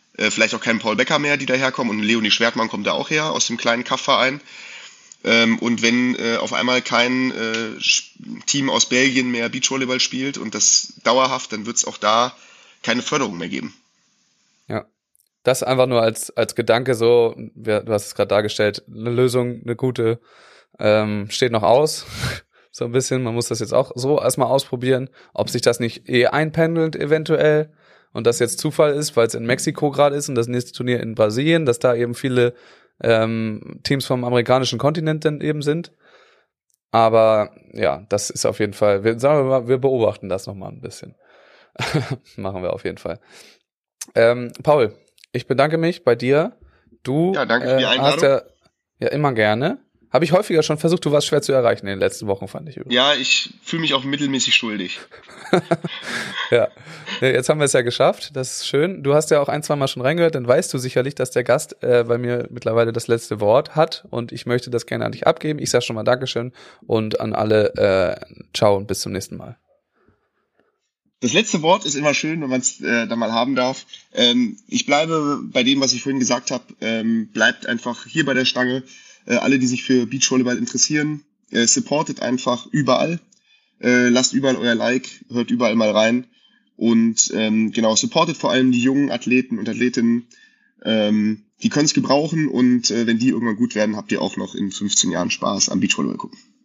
Speaker 3: äh, vielleicht auch keinen Paul Becker mehr, die daherkommen, und Leonie Schwertmann kommt da auch her, aus dem kleinen Kaffverein. Ähm, und wenn äh, auf einmal kein äh, Team aus Belgien mehr Beachvolleyball spielt und das dauerhaft, dann wird es auch da keine Förderung mehr geben.
Speaker 1: Ja, das einfach nur als als Gedanke so, du hast es gerade dargestellt, eine Lösung, eine gute, ähm, steht noch aus, so ein bisschen, man muss das jetzt auch so erstmal ausprobieren, ob sich das nicht eh einpendelt eventuell und das jetzt Zufall ist, weil es in Mexiko gerade ist und das nächste Turnier in Brasilien, dass da eben viele ähm, Teams vom amerikanischen Kontinent dann eben sind. Aber ja, das ist auf jeden Fall, wir, sagen wir mal, wir beobachten das nochmal ein bisschen. Machen wir auf jeden Fall. Ähm, Paul, ich bedanke mich bei dir. Du
Speaker 3: ja, danke für die
Speaker 1: äh,
Speaker 3: Einladung.
Speaker 1: hast ja, ja immer gerne. Habe ich häufiger schon versucht, du warst schwer zu erreichen in den letzten Wochen, fand ich übrigens.
Speaker 3: Ja, ich fühle mich auch mittelmäßig schuldig.
Speaker 1: Ja, jetzt haben wir es ja geschafft, das ist schön. Du hast ja auch ein, zwei Mal schon reingehört, dann weißt du sicherlich, dass der Gast äh, bei mir mittlerweile das letzte Wort hat und ich möchte das gerne an dich abgeben. Ich sage schon mal Dankeschön und an alle äh, ciao und bis zum nächsten Mal.
Speaker 3: Das letzte Wort ist immer schön, wenn man es äh, da mal haben darf. Ähm, ich bleibe bei dem, was ich vorhin gesagt habe. Ähm, bleibt einfach hier bei der Stange. Äh, alle, die sich für Beachvolleyball interessieren, äh, supportet einfach überall. Äh, lasst überall euer Like, hört überall mal rein. Und ähm, genau, supportet vor allem die jungen Athleten und Athletinnen. Ähm, die können es gebrauchen und äh, wenn die irgendwann gut werden, habt ihr auch noch in fünfzehn Jahren Spaß am Beachvolleyball gucken.